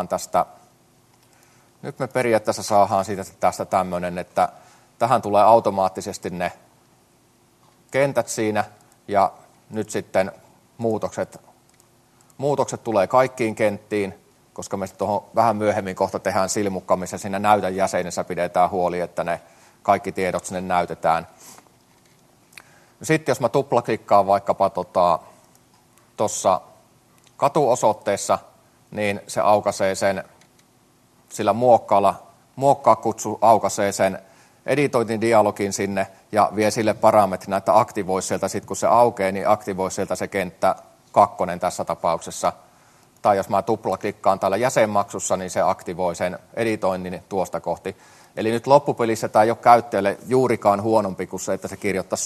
saadaan siitä tästä tämmöinen, että tähän tulee automaattisesti ne kentät siinä, ja nyt sitten muutokset tulee kaikkiin kenttiin, koska me tuohon vähän myöhemmin kohta tehdään silmukka, missä siinä näytön jäsenessä pidetään huoli, että ne kaikki tiedot sinne näytetään. Sitten jos mä tuplaklikkaan vaikkapa tuossa katuosoitteessa, niin se aukaisee sen, sillä muokkaa kutsu aukaisee sen editointidialogin sinne ja vie sille parametrina, että aktivoi sieltä, sitten kun se aukeaa, niin aktivoi sieltä se kenttä 2 tässä tapauksessa. Tai jos mä tuplaklikkaan täällä jäsenmaksussa, niin se aktivoi sen editoinnin tuosta kohti. Eli nyt loppupelissä tämä ei ole käyttäjälle juurikaan huonompi kuin se, että se kirjoittaisi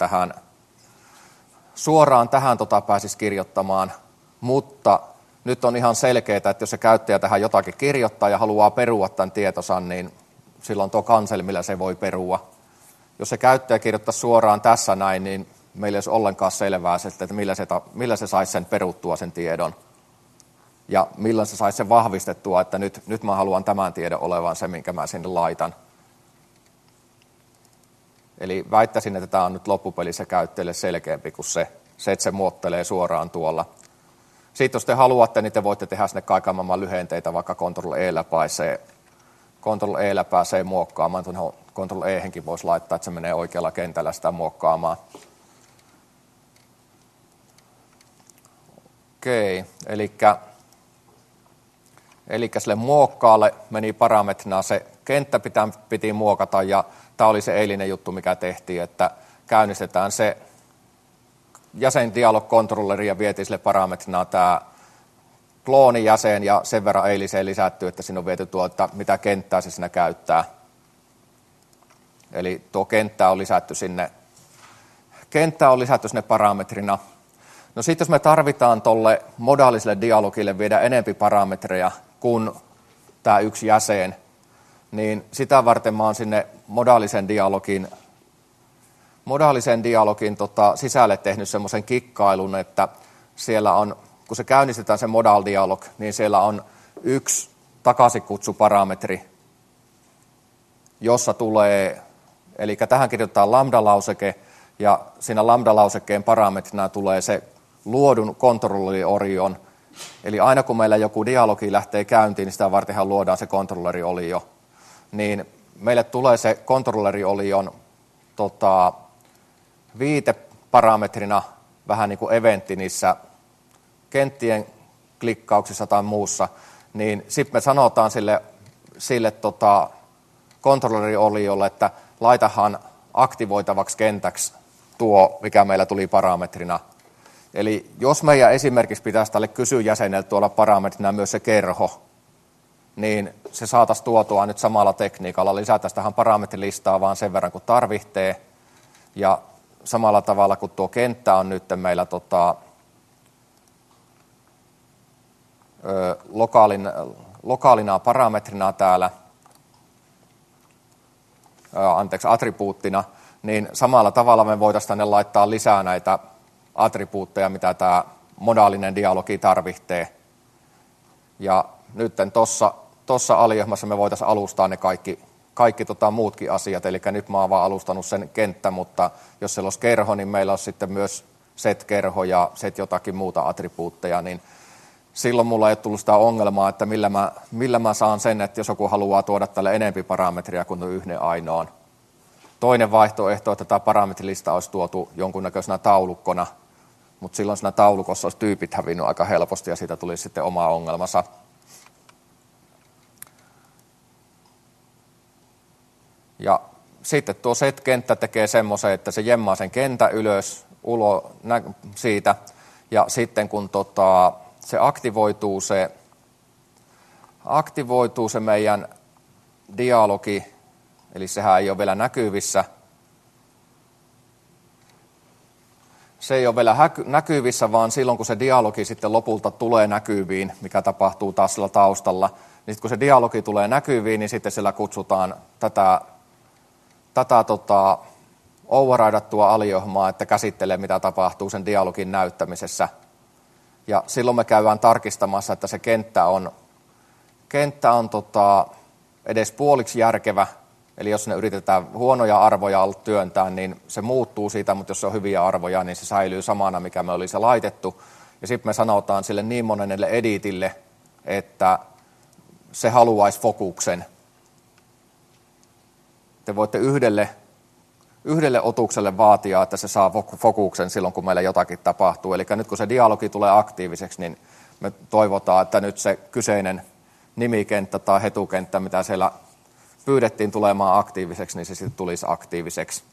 suoraan tähän pääsisi kirjoittamaan, mutta nyt on ihan selkeää, että jos se käyttäjä tähän jotakin kirjoittaa ja haluaa perua tämän tietosan, niin silloin tuo cancel, millä se voi perua. Jos se käyttäjä kirjoittaa suoraan tässä näin, niin meillä ei olisi ollenkaan selvää, että millä se saisi sen peruttua sen tiedon. Ja milloin se saisi sen vahvistettua, että nyt mä haluan tämän tiedon olevan se, minkä mä sinne laitan. Eli väittäisin, että tämä on nyt loppupelissä käyttäjälle selkeämpi kuin se, että se muottelee suoraan tuolla. Sitten jos te haluatte, niin te voitte tehdä sinne kaiken maailman lyhenteitä, vaikka Ctrl-E:llä pääsee muokkaamaan. Tuohon Ctrl-E:henkin voisi laittaa, että se menee oikealla kentällä sitä muokkaamaan. Okei, eli sille muokkaalle meni parametrina se kenttä piti muokata, ja tämä oli se eilinen juttu, mikä tehtiin, että käynnistetään se jäsendialog-kontrolleri ja vietiin sille parametrina tämä kloonijäsen, ja sen verran eiliseen lisätty, että siinä on viety että mitä kenttää se siinä käyttää. Eli tuo kenttä on lisätty sinne parametrina. No sitten jos me tarvitaan tuolle modaaliselle dialogille viedä enempi parametreja kuin tämä yksi jäsen, niin sitä varten mä oon sinne modaalisen dialogin sisälle tehnyt semmoisen kikkailun, että siellä on, kun se käynnistetään se modal dialog, niin siellä on yksi takaisikutsuparametri, jossa tulee, eli tähän kirjoitetaan lambda-lauseke, ja siinä lambda-lausekkeen parametrina tulee se luodun kontrolleriolion. Eli aina kun meillä joku dialogi lähtee käyntiin, niin sitä vartenhan luodaan se kontrolleriolio. Niin meille tulee se kontrolleriolion viiteparametrina vähän niin kuin eventti niissä kenttien klikkauksissa tai muussa, niin sitten me sanotaan sille kontrollerioliolle, että laitahan aktivoitavaksi kentäksi tuo, mikä meillä tuli parametrina. Eli jos meidän esimerkiksi pitäisi tälle kysyjäsenelle tuolla parametrina myös se kerho, niin se saataisiin tuotua nyt samalla tekniikalla. Lisätäisiin tähän parametrilistaa vaan sen verran kuin tarvitsee. Ja samalla tavalla kuin tuo kenttä on nyt meillä lokaalina parametrina täällä, attribuuttina, niin samalla tavalla me voitaisiin tänne laittaa lisää näitä attribuutteja, mitä tämä modaalinen dialogi tarvitsee. Ja nyt tuossa aliohjelmassa me voitaisiin alustaa ne kaikki muutkin asiat, eli nyt mä oon vaan alustanut sen kenttä, mutta jos siellä olisi kerho, niin meillä olisi sitten myös set-kerho ja set jotakin muuta attribuutteja, niin silloin mulla ei ole tullut sitä ongelmaa, että millä mä saan sen, että jos joku haluaa tuoda tälle enempi parametria kuin yhden ainoan. Toinen vaihtoehto, että tämä parametrilista olisi tuotu jonkunnäköisenä taulukkona, mutta silloin siinä taulukossa olisi tyypit hävinnyt aika helposti ja siitä tuli sitten oma ongelmansa. Ja sitten tuo set-kenttä tekee semmoisen, että se jemmaa sen kentän ulos siitä, ja sitten kun se aktivoituu se aktivoituu se meidän dialogi, eli sehän ei ole vielä näkyvissä. Se ei ole vielä näkyvissä, vaan silloin kun se dialogi sitten lopulta tulee näkyviin, mikä tapahtuu taas sillä taustalla, niin kun se dialogi tulee näkyviin, niin sitten siellä kutsutaan tätä overridattua aliohmaa, että käsittelee mitä tapahtuu sen dialogin näyttämisessä. Ja silloin me käydään tarkistamassa, että se kenttä on edes puoliksi järkevä. Eli jos ne yritetään huonoja arvoja työntää, niin se muuttuu siitä, mutta jos se on hyviä arvoja, niin se säilyy samana, mikä me oli se laitettu. Ja sitten me sanotaan sille niin monelle editille, että se haluaisi fokuksen. Te voitte yhdelle otukselle vaatia, että se saa fokuksen silloin, kun meillä jotakin tapahtuu. Eli nyt kun se dialogi tulee aktiiviseksi, niin me toivotaan, että nyt se kyseinen nimikenttä tai hetukenttä, mitä siellä pyydettiin tulemaan aktiiviseksi, niin se sitten tulisi aktiiviseksi.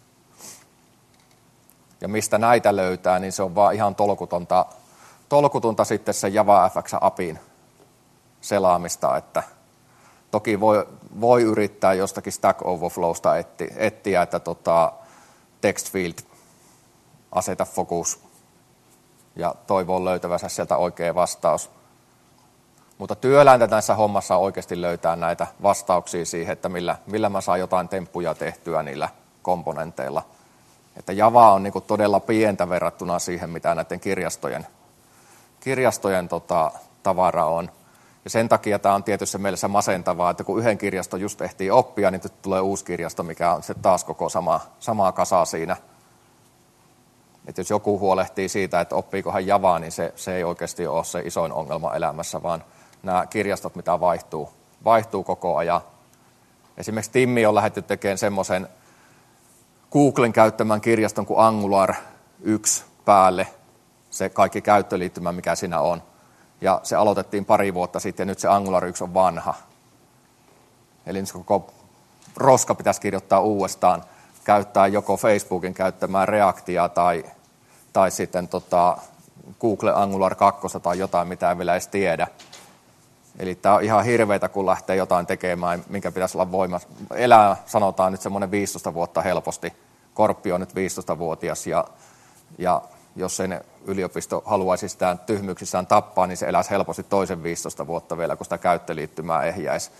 Ja mistä näitä löytää, niin se on vaan ihan tolkutonta sitten se JavaFX-apin selaamista, että toki voi yrittää jostakin Stack Overflowsta etsiä, että text field aseta fokus ja toivoo löytävänsä sieltä oikea vastaus. Mutta työläintä näissä hommassa oikeasti löytää näitä vastauksia siihen, että millä mä saan jotain temppuja tehtyä niillä komponenteilla. Että Java on niinku todella pientä verrattuna siihen, mitä näiden kirjastojen tavara on. Ja sen takia tämä on tietysti mielessä masentavaa, että kun yhden kirjaston just ehtii oppia, niin nyt tulee uusi kirjasto, mikä on se taas koko samaa kasaa siinä. Että jos joku huolehtii siitä, että oppiikohan Javaa, niin se ei oikeasti ole se isoin ongelma elämässä, vaan nämä kirjastot, mitä vaihtuu koko ajan. Esimerkiksi Timmi on lähdetty tekemään semmoisen Googlen käyttämän kirjaston kuin Angular 1 päälle, se kaikki käyttöliittymä, mikä siinä on. Ja se aloitettiin pari vuotta sitten, ja nyt se Angular 1 on vanha. Eli nyt koko roska pitäisi kirjoittaa uudestaan, käyttää joko Facebookin käyttämää Reactia tai sitten Google Angular 2 tai jotain, mitä ei vielä edes tiedä. Eli tämä on ihan hirveätä, kun lähtee jotain tekemään, minkä pitäisi olla voimassa. Elää, sanotaan nyt semmoinen 15 vuotta helposti. Korppi on nyt 15-vuotias ja jos sen yliopisto haluaisi sitä tyhmyyksissään tappaa, niin se eläisi helposti toisen 15 vuotta vielä, kun sitä käyttöliittymää ehjäisi.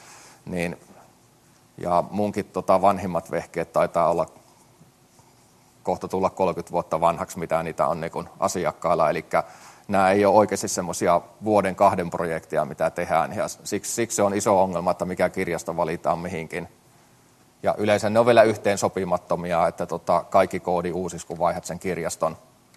Ja munkin vanhimmat vehkeet taitaa olla kohta tulla 30 vuotta vanhaksi, mitä niitä on niin asiakkailla. Eli nämä ei ole oikeasti semmoisia vuoden 2 projekteja, mitä tehdään. Ja siksi se on iso ongelma, että mikä kirjasto valitaan mihinkin. Ja yleensä ne on vielä yhteen sopimattomia, että kaikki koodi uusiksi, kun vaihdat sen kirjaston.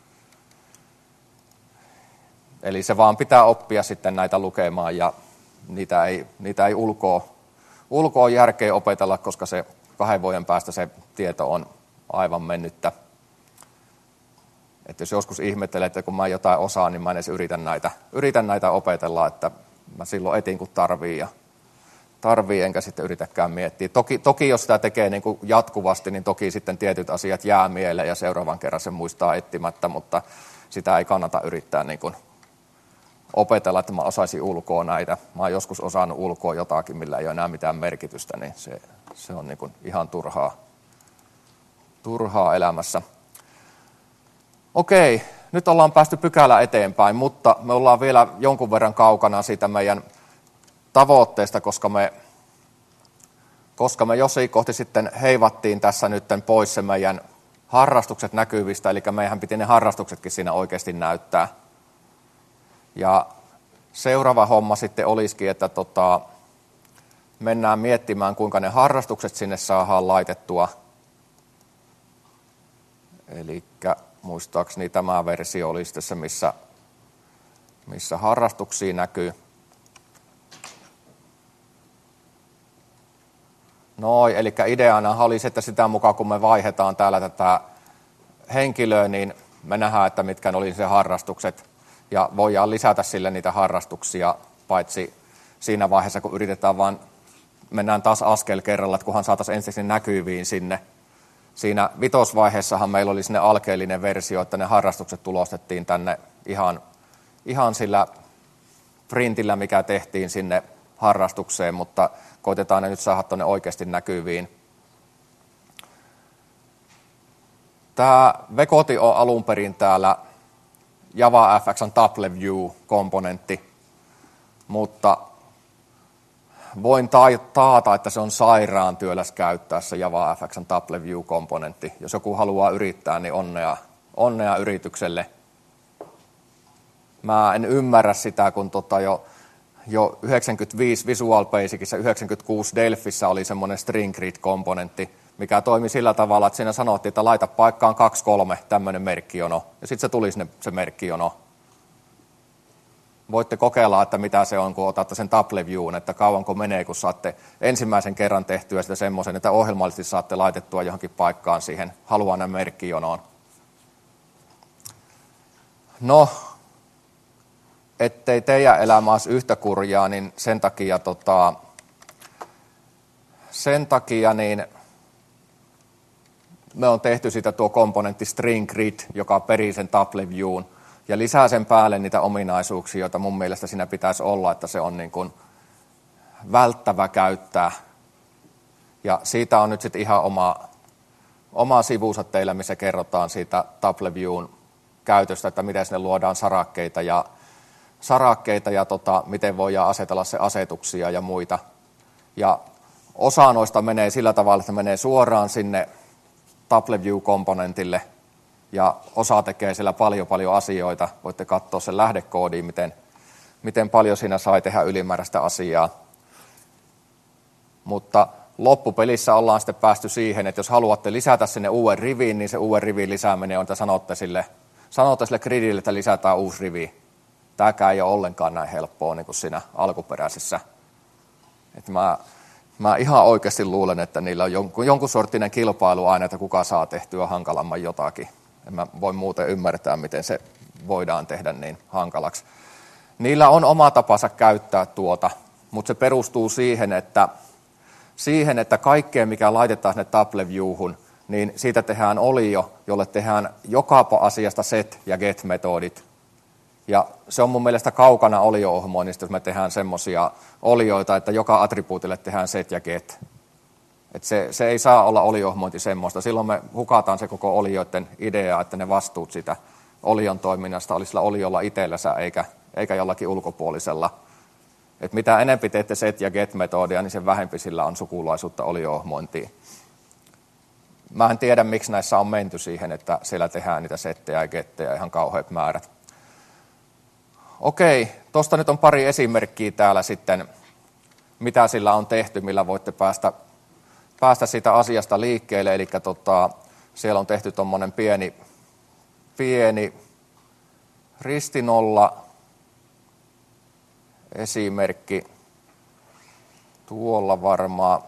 Eli se vaan pitää oppia sitten näitä lukemaan ja niitä ei ulkoa järkeä opetella, koska se 2 vuoden päästä se tieto on aivan mennyttä. Että jos joskus ihmettelee, että kun mä jotain osaan, niin mä en edes yritän näitä opetella, että mä silloin etin kun tarvii enkä sitten yritäkään miettiä. Toki jos sitä tekee niin kuin jatkuvasti, niin toki sitten tietyt asiat jää mieleen ja seuraavan kerran se muistaa etsimättä, mutta sitä ei kannata yrittää niin kuin opetella, että mä osaisin ulkoa näitä. Mä oon joskus osannut ulkoa jotakin, millä ei ole enää mitään merkitystä, niin se on niin kuin ihan turhaa elämässä. Okei, nyt ollaan päästy pykälä eteenpäin, mutta me ollaan vielä jonkun verran kaukana siitä meidän tavoitteesta, koska me jossain kohti sitten heivattiin tässä nyt pois se meidän harrastukset näkyvistä, eli meidän piti ne harrastuksetkin siinä oikeasti näyttää. Ja seuraava homma sitten olisikin, että mennään miettimään, kuinka ne harrastukset sinne saadaan laitettua. Eli muistaakseni tämä versio oli sitten se, missä harrastuksia näkyy. Eli ideana oli se, että sitä mukaan kun me vaihdetaan täällä tätä henkilöä, niin me nähdään, että mitkä oli se harrastukset. Ja voidaan lisätä sille niitä harrastuksia, paitsi siinä vaiheessa, kun yritetään vaan, mennään taas askel kerralla, että kunhan saataisiin ensiksi näkyviin sinne. Siinä vitosvaiheessahan meillä oli sinne alkeellinen versio, että ne harrastukset tulostettiin tänne ihan sillä printillä, mikä tehtiin sinne harrastukseen, mutta koitetaan ne nyt saada tuonne oikeasti näkyviin. Tämä Vekoti on alun perin täällä JavaFX:n Tuple View-komponentti, mutta voin taata, että se on sairaan työläs käyttää se JavaFX:n Tuple View-komponentti. Jos joku haluaa yrittää, niin onnea yritykselle. Mä en ymmärrä sitä, kun jo 95 Visual Basicissa, 96 Delphissä oli semmoinen string grid-komponentti, mikä toimi sillä tavalla, että siinä sanottiin, että laita paikkaan 2-3 tämmöinen merkkijono, ja sitten se tuli sinne se merkkijono. Voitte kokeilla, että mitä se on, kun otatte sen Tuple Viewn, että kauanko menee, kun saatte ensimmäisen kerran tehtyä sitä semmoisen, että ohjelmallisesti saatte laitettua johonkin paikkaan siihen haluanne merkkijonoon. No, ettei teidän elämä olisi yhtä kurjaa, niin sen takia niin me on tehty siitä tuo komponentti string grid, joka perii sen Tuple Viewn, ja lisää sen päälle niitä ominaisuuksia, joita mun mielestä siinä pitäisi olla, että se on niin kuin välttävä käyttää. Ja siitä on nyt sitten ihan oma sivunsa teillä, missä kerrotaan siitä Tuple Viewn käytöstä, että miten sinne luodaan sarakkeita ja miten voidaan asetella se asetuksia ja muita. Ja osa noista menee sillä tavalla, että menee suoraan sinne Tuple View-komponentille, ja osa tekee siellä paljon asioita. Voitte katsoa sen lähdekoodiin, miten paljon siinä sai tehdä ylimääräistä asiaa. Mutta loppupelissä ollaan sitten päästy siihen, että jos haluatte lisätä sinne uuden rivin, niin se uuden rivin lisääminen on, että sanotte sille gridille, että lisätään uusi rivi. Tämäkään ei ole ollenkaan näin helppoa niin kuin siinä alkuperäisessä. Että mä ihan oikeasti luulen, että niillä on jonkun sorttinen kilpailu aina, että kuka saa tehtyä hankalamman jotakin. En mä voi muuten ymmärtää, miten se voidaan tehdä niin hankalaksi. Niillä on oma tapansa käyttää tuota, mutta se perustuu siihen, että kaikkeen, mikä laitetaan sinne Tuple Viewhun, niin siitä tehdään olio, jolle tehdään joka asiasta set- ja get-metodit. Ja se on mun mielestä kaukana olio-ohjelmoinnista, jos me tehdään semmoisia olioita, että joka attribuutille tehdään set ja get. Et se ei saa olla olio-ohjelmointi semmoista. Silloin me hukataan se koko olioiden idea, että ne vastuut sitä olion toiminnasta olisi sillä oliolla itsellänsä eikä jollakin ulkopuolisella. Et mitä enempi teette set- ja get-metodia, niin sen vähempi sillä on sukulaisuutta olio-ohjelmointiin. Mä en tiedä, miksi näissä on menty siihen, että siellä tehdään niitä settejä ja gettejä ihan kauheat määrät. Okei, tuosta nyt on pari esimerkkiä täällä sitten, mitä sillä on tehty, millä voitte päästä siitä asiasta liikkeelle. Eli siellä on tehty tuommoinen pieni ristinolla esimerkki. Tuolla varmaan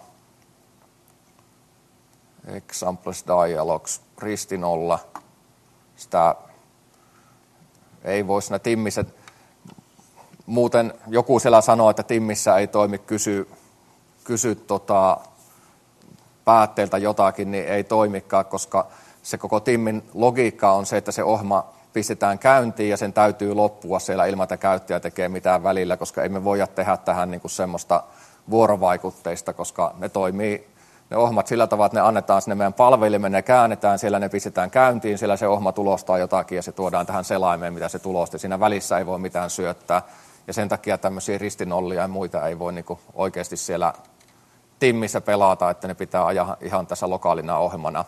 examples dialogs ristinolla. Sitä ei voi siinä Timmissä. Muuten joku siellä sanoo, että Timmissä ei toimi kysy päätteeltä jotakin, niin ei toimikaan, koska se koko Timmin logiikka on se, että se ohjelma pistetään käyntiin ja sen täytyy loppua siellä ilman, että käyttäjä tekee mitään välillä, koska ei me voida tehdä tähän niin kuin semmoista vuorovaikutteista, koska ne toimii, ne ohjelmat sillä tavalla, että ne annetaan sinne meidän palvelimeen, ne käännetään, siellä ne pistetään käyntiin, siellä se ohjelma tulostaa jotakin ja se tuodaan tähän selaimeen, mitä se tulosti. Siinä välissä ei voi mitään syöttää. Ja sen takia tämmöisiä ristinollia ja muita ei voi niinku oikeasti siellä Timmissä pelata, että ne pitää ajaa ihan tässä lokaalina ohjelmana.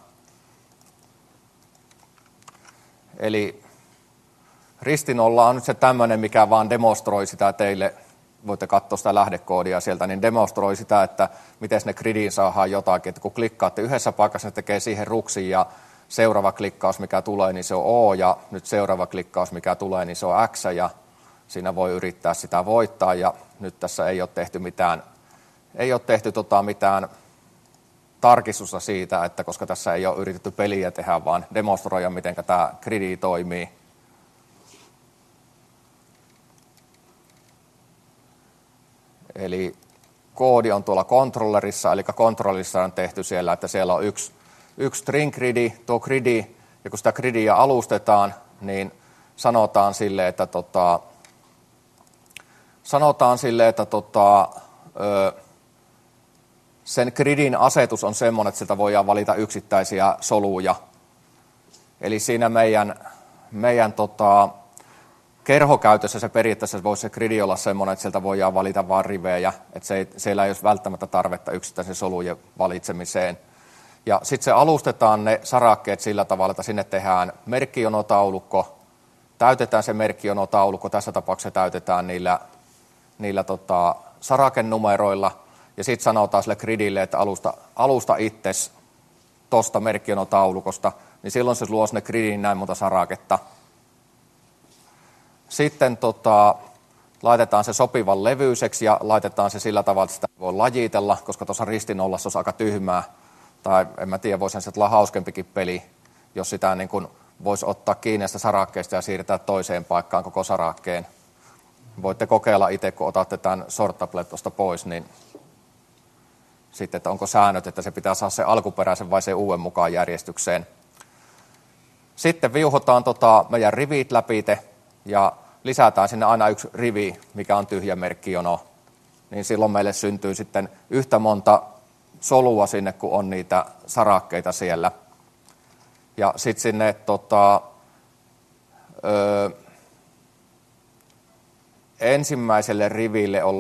Eli ristinolla on nyt se tämmöinen, mikä vaan demonstroi sitä teille, voitte katsoa sitä lähdekoodia sieltä, niin demonstroi sitä, että miten sinne gridiin saadaan jotakin. Että kun klikkaatte yhdessä paikassa, ne tekee siihen ruksin ja seuraava klikkaus, mikä tulee, niin se on O, ja nyt seuraava klikkaus, mikä tulee, niin se on X, ja siinä voi yrittää sitä voittaa, ja nyt tässä ei ole tehty mitään tarkistusta siitä, että koska tässä ei ole yritetty peliä tehdä, vaan demonstroida, miten tämä gridi toimii. Eli koodi on tuolla controllerissa, eli controllerissa on tehty siellä, että siellä on yksi string gridi, tuo gridi, ja kun sitä gridiä alustetaan, niin sanotaan sille, että sen gridin asetus on semmoinen, että sieltä voidaan valita yksittäisiä soluja. Eli siinä meidän kerhokäytössä se periaatteessa voisi se gridi olla semmoinen, että sieltä voidaan valita vain rivejä, että siellä ei ole välttämättä tarvetta yksittäisen solujen valitsemiseen. Ja sitten se alustetaan ne sarakkeet sillä tavalla, että sinne tehdään merkkijonotaulukko, täytetään se merkkijonotaulukko, tässä tapauksessa täytetään niillä sarakenumeroilla, ja sitten sanotaan sille gridille, että alusta itses tuosta merkkijonotaulukosta, niin silloin se luo sinne gridin näin monta saraketta. Sitten laitetaan se sopivan levyiseksi ja laitetaan se sillä tavalla, että sitä voi lajitella, koska tuossa ristinollassa olisi aika tyhmää. Tai en mä tiedä, voisi se olla hauskempikin peli, jos sitä niin kuin voisi ottaa kiinni sitä sarakkeesta ja siirtää toiseen paikkaan koko sarakkeen. Voitte kokeilla itse, kun otatte tämän sorttablet tuosta pois, niin sitten, että onko säännöt, että se pitää saada se alkuperäisen vai se uuden mukaan järjestykseen. Sitten viuhotaan meidän rivit läpite ja lisätään sinne aina yksi rivi, mikä on tyhjä merkkijono. Niin silloin meille syntyy sitten yhtä monta solua sinne, kun on niitä sarakkeita siellä. Ja sitten sinne ensimmäiselle riville on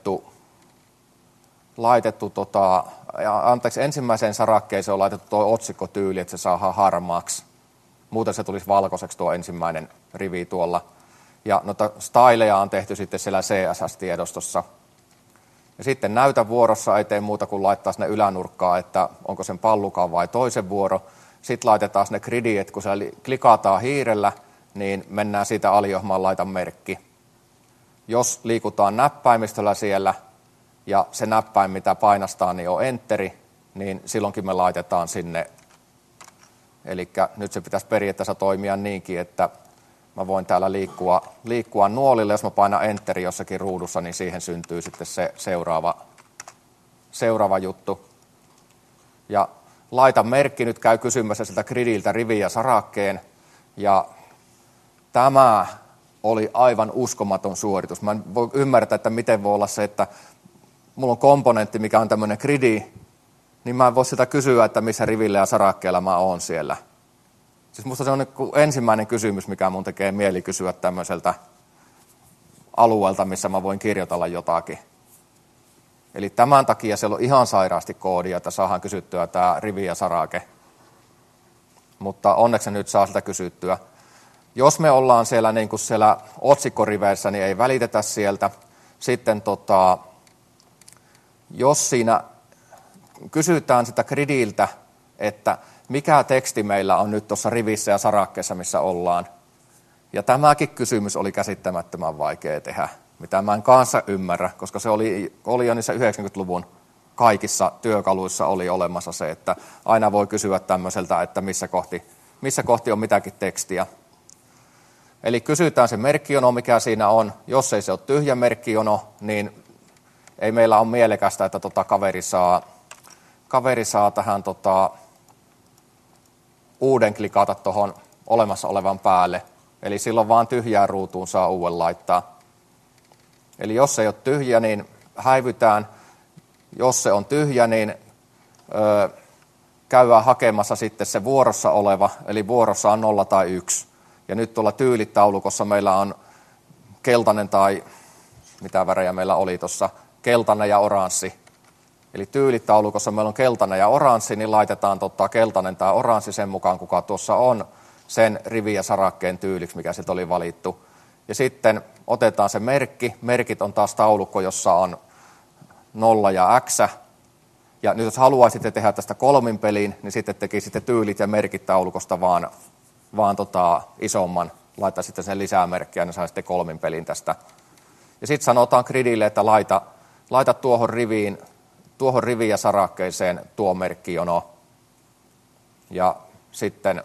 ensimmäiseen sarakkeeseen on laitettu tuo otsikkotyyli, että se saadaan harmaaksi. Muuten se tulisi valkoiseksi tuo ensimmäinen rivi tuolla. Ja noita styleja on tehty sitten siellä CSS-tiedostossa. Ja sitten näytä vuorossa ei tee muuta kuin laittaa sinne ylänurkkaan, että onko sen pallukan vai toisen vuoro. Sitten laitetaan sinne gridi, että kun se klikataan hiirellä, niin mennään siitä aliohmaan laita merkki. Jos liikutaan näppäimistöllä siellä ja se näppäin, mitä painastaa, niin on enteri, niin silloinkin me laitetaan sinne. Eli nyt se pitäisi periaatteessa toimia niinkin, että mä voin täällä liikkua nuolille, jos mä painan enteri jossakin ruudussa, niin siihen syntyy sitten se seuraava juttu. Ja laita merkki, nyt käy kysymässä siltä gridiltä rivin ja sarakkeen, ja tämä oli aivan uskomaton suoritus. Mä en voi ymmärtää, että miten voi olla se, että mulla on komponentti, mikä on tämmöinen gridi, niin mä en voi sitä kysyä, että missä rivillä ja sarakkeella mä oon siellä. Siis musta se on ensimmäinen kysymys, mikä mun tekee mieli kysyä tämmöiseltä alueelta, missä mä voin kirjoitella jotakin. Eli tämän takia siellä on ihan sairaasti koodia, että saadaan kysyttyä tämä rivi ja sarake. Mutta onneksi nyt saa sitä kysyttyä. Jos me ollaan siellä, niin kuin siellä otsikkoriveissä, niin ei välitetä sieltä. Sitten jos siinä kysytään sitä gridiltä, että mikä teksti meillä on nyt tuossa rivissä ja sarakkeessa, missä ollaan. Ja tämäkin kysymys oli käsittämättömän vaikea tehdä, mitä mä en kanssa ymmärrä, koska se oli jo niissä 90-luvun kaikissa työkaluissa oli olemassa se, että aina voi kysyä tämmöiseltä, että missä kohti on mitäkin tekstiä. Eli kysytään se merkkijono, mikä siinä on. Jos ei se ole tyhjä merkkijono, niin ei meillä ole mielekästä, että kaveri saa tähän uuden klikata tuohon olemassa olevan päälle. Eli silloin vaan tyhjään ruutuun saa uuden laittaa. Eli jos se ei ole tyhjä, niin häivytään. Jos se on tyhjä, niin käydään hakemassa sitten se vuorossa oleva, eli vuorossa on 0 tai 1. Ja nyt tuolla tyylitaulukossa meillä on keltainen tai mitä värejä meillä oli tuossa, keltainen ja oranssi. Eli tyylitaulukossa meillä on keltainen ja oranssi, niin laitetaan keltainen tai oranssi sen mukaan, kuka tuossa on sen rivin ja sarakkeen tyyliksi, mikä sieltä oli valittu. Ja sitten otetaan se merkki. Merkit on taas taulukko, jossa on 0 ja X. Ja nyt jos haluaisitte tehdä tästä kolminpelin, niin sitten tekisitte tyylit ja merkit taulukosta vaan isomman. Laittaisitte sen lisämerkkiä, niin saisitte kolminpelin tästä. Ja sitten sanotaan gridille, että laita tuohon riviin ja sarakkeeseen tuo merkkijono. Ja sitten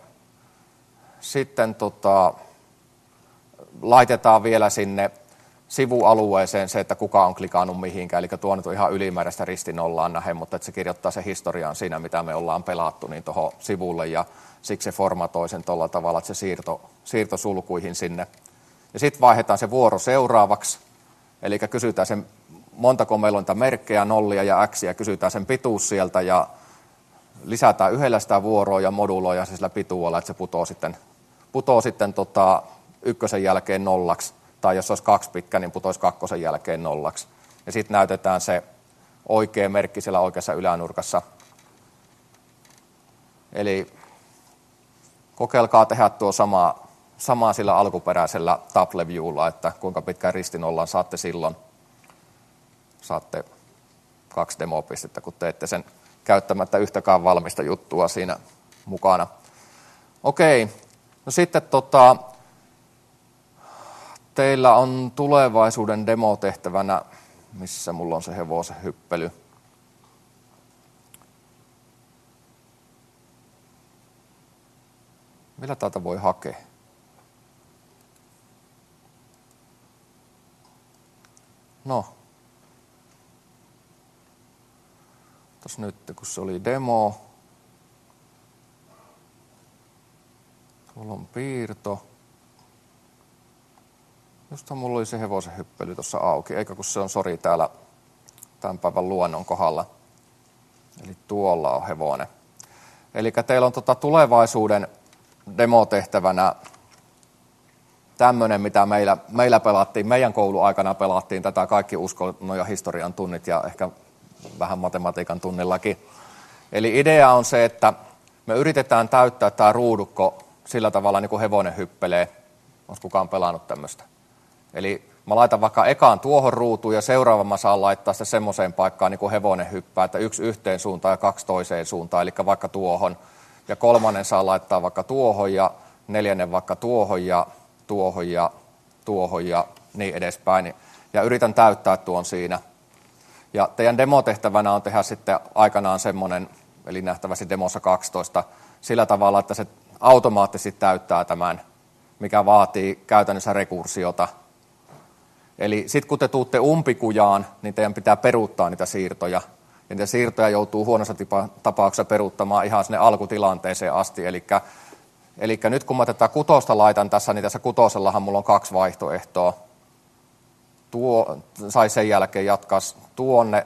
laitetaan vielä sinne sivualueeseen se, että kuka on klikannut mihinkään. Eli tuo nyt on ihan ylimääräistä ristinollaan nähen, mutta että se kirjoittaa se historiaan siinä, mitä me ollaan pelattu, niin tuohon sivulle. Ja siksi se formatoi sen tuolla tavalla, että se siirto sulkuihin sinne. Ja sitten vaihdetaan se vuoro seuraavaksi. Eli kysytään sen montako meillä on niitä merkkejä, nollia ja xia, kysytään sen pituus sieltä ja lisätään yhdellä sitä vuoroa ja moduloidaan se sillä pituudella, että se putoo sitten ykkösen jälkeen nollaksi, tai jos olisi 2 pitkä, niin putoisi 2 jälkeen nollaksi. Ja sitten näytetään se oikea merkki siellä oikeassa ylänurkassa. Eli kokeilkaa tehdä tuo sama sillä alkuperäisellä table viewlla, että kuinka pitkään ristinollaan saatte silloin. Saatte 2 demopistettä, kun teette sen käyttämättä yhtäkään valmista juttua siinä mukana. Okei, no sitten teillä on tulevaisuuden demotehtävänä, missä mulla on se hevosen hyppely. Millä täältä voi hakea? No. Tuossa nyt, kun se oli demo. Tuolla on piirto. Justa mulla oli se hevosen hyppely tuossa auki, eikä kun se on täällä tämän päivän luonnon kohdalla. Eli tuolla on hevonen. Eli teillä on tulevaisuuden demotehtävänä tämmöinen, mitä meillä pelattiin, meidän kouluaikana pelattiin tätä kaikki uskonnon ja historian tunnit ja ehkä vähän matematiikan tunnillakin. Eli idea on se, että me yritetään täyttää tämä ruudukko sillä tavalla, niin kuin hevonen hyppelee. Onko kukaan pelannut tämmöistä? Eli mä laitan vaikka ekaan tuohon ruutuun ja seuraavan mä saan laittaa sitä semmoiseen paikkaan, niin kuin hevonen hyppää, että 1 yhteen suuntaan ja 2 toiseen suuntaan, eli vaikka tuohon. Ja 3. saa laittaa vaikka tuohon ja 4. vaikka tuohon ja tuohon ja tuohon ja niin edespäin. Ja yritän täyttää tuon siinä. Ja teidän demotehtävänä on tehdä sitten aikanaan semmoinen, eli nähtävästi demossa 12, sillä tavalla, että se automaattisesti täyttää tämän, mikä vaatii käytännössä rekursiota. Eli sitten kun te tuutte umpikujaan, niin teidän pitää peruuttaa niitä siirtoja. Ja niitä siirtoja joutuu huonossa tapauksessa peruuttamaan ihan sinne alkutilanteeseen asti. Eli nyt kun mä tätä 6 laitan tässä, niin tässä 6:llahan mulla on 2 vaihtoehtoa. Sai sen jälkeen jatkaa tuonne,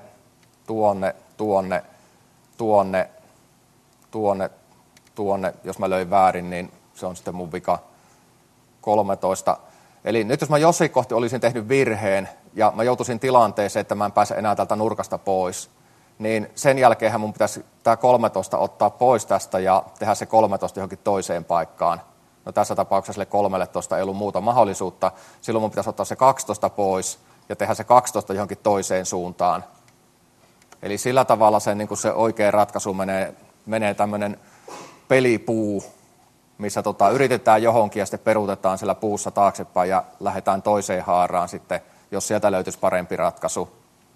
jos mä löin väärin, niin se on sitten mun vika 13. Eli nyt jos mä jossain kohti olisin tehnyt virheen ja mä joutuisin tilanteeseen, että mä en pääse enää tältä nurkasta pois, niin sen jälkeenhän mun pitäisi tämä 13 ottaa pois tästä ja tehdä se 13 johonkin toiseen paikkaan. No tässä tapauksessa sille 13 ei ollut muuta mahdollisuutta. Silloin mun pitäisi ottaa se 12 pois ja tehdä se 12 johonkin toiseen suuntaan. Eli sillä tavalla niin se oikea ratkaisu menee tämmöinen pelipuu, missä yritetään johonkin ja sitten peruutetaan siellä puussa taaksepäin ja lähdetään toiseen haaraan sitten, jos sieltä löytyisi parempi ratkaisu.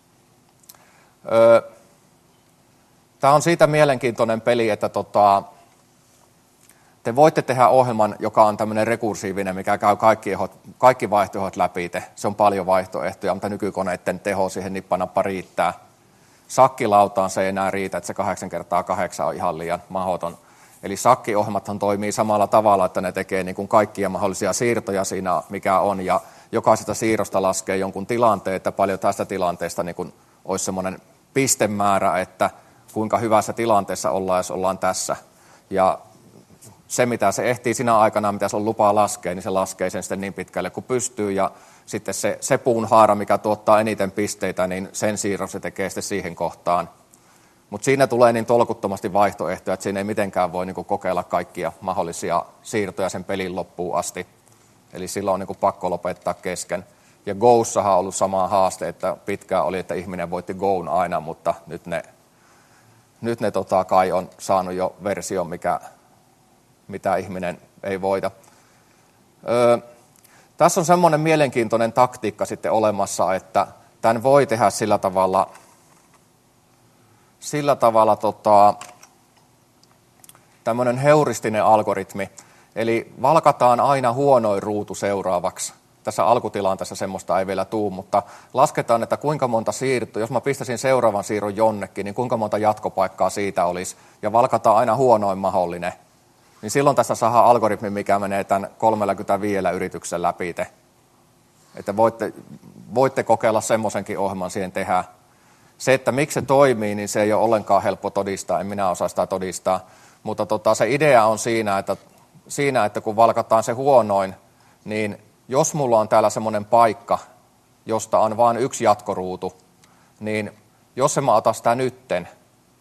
Tämä on siitä mielenkiintoinen peli, että te voitte tehdä ohjelman, joka on tämmöinen rekursiivinen, mikä käy kaikki vaihtoehdot läpi. Se on paljon vaihtoehtoja, mutta nykykoneiden teho siihen nippanappa riittää. Sakkilautaan se ei enää riitä, että se 8x8 on ihan liian mahdoton. Eli sakkiohjelmathan toimii samalla tavalla, että ne tekee niin kuin kaikkia mahdollisia siirtoja siinä, mikä on, ja jokaisesta siirrosta laskee jonkun tilanteen, että paljon tästä tilanteesta niin kuin olisi semmoinen pistemäärä, että kuinka hyvässä tilanteessa ollaan, jos ollaan tässä. Ja se, mitä se ehtii sinä aikana, mitä se on lupaa laskea, niin se laskee sen sitten niin pitkälle kuin pystyy. Ja sitten se puun haara, mikä tuottaa eniten pisteitä, niin sen siirron se tekee sitten siihen kohtaan. Mutta siinä tulee niin tolkuttomasti vaihtoehtoja, että siinä ei mitenkään voi niinku kokeilla kaikkia mahdollisia siirtoja sen pelin loppuun asti. Eli silloin on niinku pakko lopettaa kesken. Ja Go'ssahan on ollut sama haaste, että pitkään oli, että ihminen voitti Go'n aina, mutta nyt ne kai on saanut jo version, mitä ihminen ei voita. Tässä on semmoinen mielenkiintoinen taktiikka sitten olemassa, että tämän voi tehdä sillä tavalla tämmöinen heuristinen algoritmi. Eli valkataan aina huonoin ruutu seuraavaksi. Tässä alkutilanteessa semmoista ei vielä tule, mutta lasketaan, että kuinka monta siirtoa, jos mä pistäisin seuraavan siirron jonnekin, niin kuinka monta jatkopaikkaa siitä olisi, ja valkataan aina huonoin mahdollinen. Niin silloin tässä saadaan algoritmi, mikä menee tämän 35 yrityksen läpi. Että voitte kokeilla semmoisenkin ohjelman siihen tehdä. Se, että miksi se toimii, niin se ei ole ollenkaan helppo todistaa, en minä osaa sitä todistaa. Mutta se idea on siinä, että kun valkataan se huonoin, niin jos mulla on täällä semmoinen paikka, josta on vain yksi jatkoruutu, niin jos mä otan sitä nytten,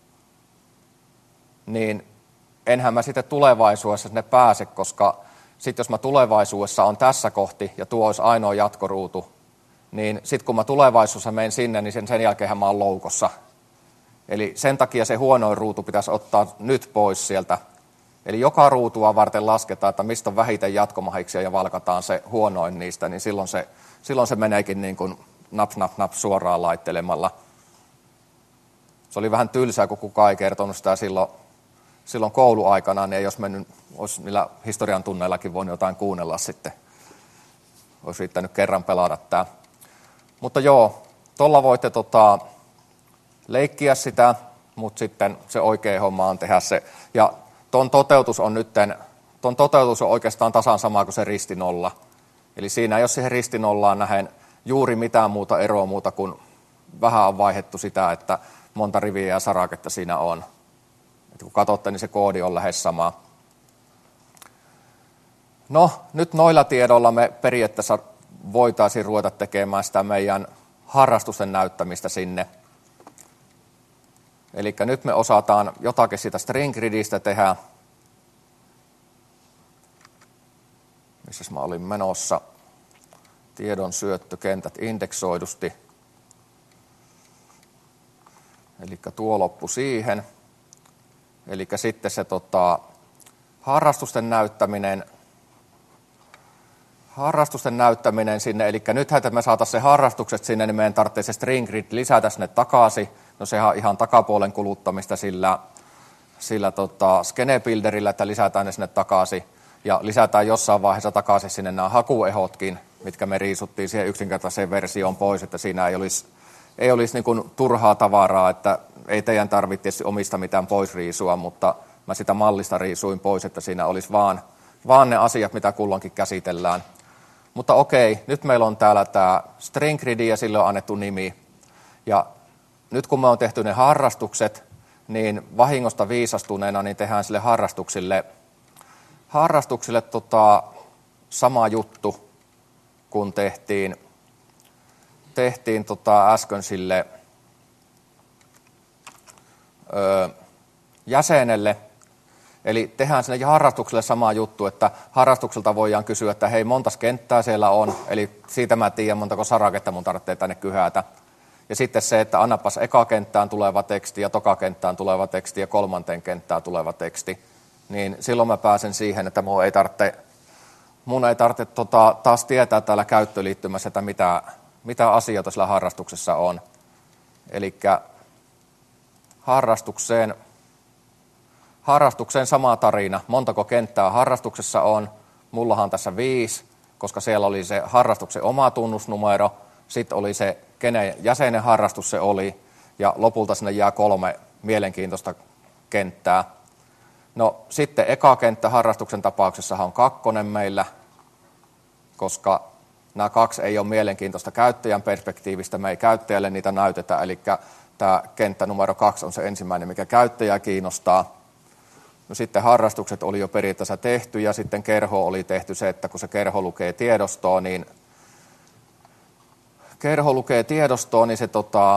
niin enhän mä sitten tulevaisuudessa sinne pääse, koska sitten jos mä tulevaisuudessa on tässä kohti ja tuo olisi ainoa jatkoruutu, niin sitten kun mä tulevaisuudessa menen sinne, niin sen jälkeen mä oon loukossa. Eli sen takia se huonoin ruutu pitäisi ottaa nyt pois sieltä. Eli joka ruutua varten lasketaan, että mistä on vähiten jatkomahiksia ja valkataan se huonoin niistä, niin silloin se meneekin niin kuin nap suoraan laittelemalla. Se oli vähän tylsää, kun kukaan ei kertonut sitä silloin kouluaikana, niin ei olisi niillä historian tunneillakin voinut jotain kuunnella sitten. Olisi riittänyt kerran pelata tämä. Mutta joo, tuolla voitte leikkiä sitä, mutta sitten se oikea homma on tehdä se. Ja ton toteutus on oikeastaan tasan sama kuin se ristinolla. Eli siinä ei ole siihen ristinollaan nähen juuri mitään muuta eroa muuta kuin vähän on vaihdettu sitä, että monta riviä ja saraketta siinä on. Et kun katsotte, niin se koodi on lähes sama. No, nyt noilla tiedoilla me periaatteessa voitaisiin ruveta tekemään sitä meidän harrastusten näyttämistä sinne. Eli nyt me osataan jotakin siitä string gridistä tehdä. Missäs mä olin menossa? Tiedon syöttökentät indeksoidusti. Eli tuo loppu siihen. Eli sitten se harrastusten näyttäminen sinne. Eli nythän, että me saataisiin se harrastukset sinne, niin meidän tarvitsee se string grid lisätä sinne takaisin. No sehän on ihan takapuolen kuluttamista sillä skenebuilderillä, että lisätään ne sinne takaisin. Ja lisätään jossain vaiheessa takaisin sinne nämä hakuehotkin, mitkä me riisuttiin siihen yksinkertaiseen versioon pois, että siinä ei olisi niin kuin turhaa tavaraa, että ei teidän tarvitse omista mitään pois riisua, mutta mä sitä mallista riisuin pois, että siinä olisi vaan ne asiat, mitä kulloinkin käsitellään. Mutta okei, nyt meillä on täällä tämä string grid ja sille on annettu nimi. Ja nyt kun me on tehty ne harrastukset, niin vahingosta viisastuneena niin tehdään sille harrastuksille sama juttu, kun tehtiin äsken sille jäsenelle. Eli tehdään sinne harrastukselle sama juttu, että harrastukselta voidaan kysyä, että hei, montas kenttää siellä on, eli siitä mä tiedän, montako saraketta mun tarvitsee tänne kyhätä. Ja sitten se, että annapas eka kenttään tuleva teksti ja toka kenttään tuleva teksti ja kolmanteen kenttään tuleva teksti, niin silloin mä pääsen siihen, että mun ei tarvitse taas tietää täällä käyttöliittymässä, että mitä asioita sillä harrastuksessa on. Eli harrastukseen sama tarina. Montako kenttää harrastuksessa on? Mullahan tässä 5, koska siellä oli se harrastuksen oma tunnusnumero, sitten oli se, kenen jäsenen harrastus se oli, ja lopulta sinne jää 3 mielenkiintoista kenttää. No sitten eka kenttä harrastuksen tapauksessahan on 2 meillä, koska nämä 2 ei ole mielenkiintoista käyttäjän perspektiivistä, me ei käyttäjälle niitä näytetä, eli tämä kenttä numero 2 on se ensimmäinen, mikä käyttäjää kiinnostaa. No sitten harrastukset oli jo periaatteessa tehty ja sitten kerho oli tehty se, että kun se kerho lukee tiedostoa, niin se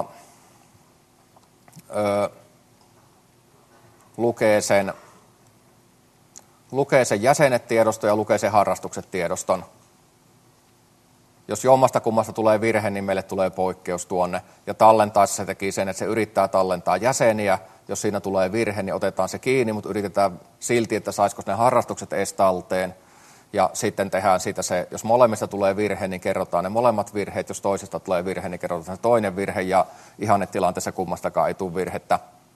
lukee sen jäsenet tiedoston ja lukee sen harrastukset tiedoston. Jos jommasta kummasta tulee virhe, niin meille tulee poikkeus tuonne. Ja tallentaessa se teki sen, että se yrittää tallentaa jäseniä. Jos siinä tulee virhe, niin otetaan se kiinni, mutta yritetään silti, että saisiko ne harrastukset edes talteen. Ja sitten tehdään siitä se, jos molemmista tulee virhe, niin kerrotaan ne molemmat virheet. Jos toisesta tulee virhe, niin kerrotaan se toinen virhe. Ja ihannetilanteessa kummastakaan ei tule virhettä.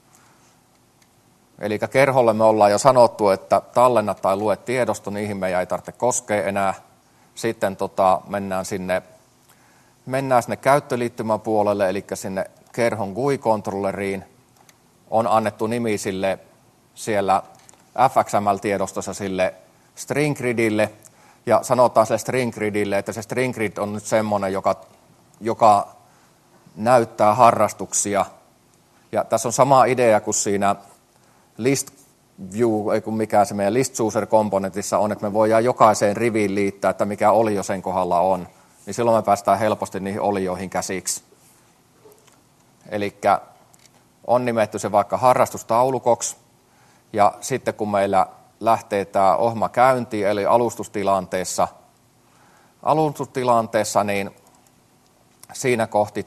Eli kerholle me ollaan jo sanottu, että tallenna tai lue tiedosto, niihin meidän ei tarvitse koskea enää. Sitten mennään sinne käyttöliittymän puolelle, eli sinne kerhon GUI-kontrolleriin. On annettu nimi sille siellä FXML-tiedostossa sille string gridille, ja sanotaan sille string gridille, että se string grid on nyt semmoinen, joka joka näyttää harrastuksia. Ja tässä on sama idea kuin siinä list view, ei kun mikä se meidän list chooser -komponentissa on, että me voidaan jokaiseen riviin liittää, että mikä olio sen kohdalla on. Niin silloin me päästään helposti niihin olioihin käsiksi. Eli on nimetty se vaikka harrastustaulukoksi, ja sitten kun meillä lähtee tämä ohjelma käyntiin, eli alustustilanteessa niin siinä kohti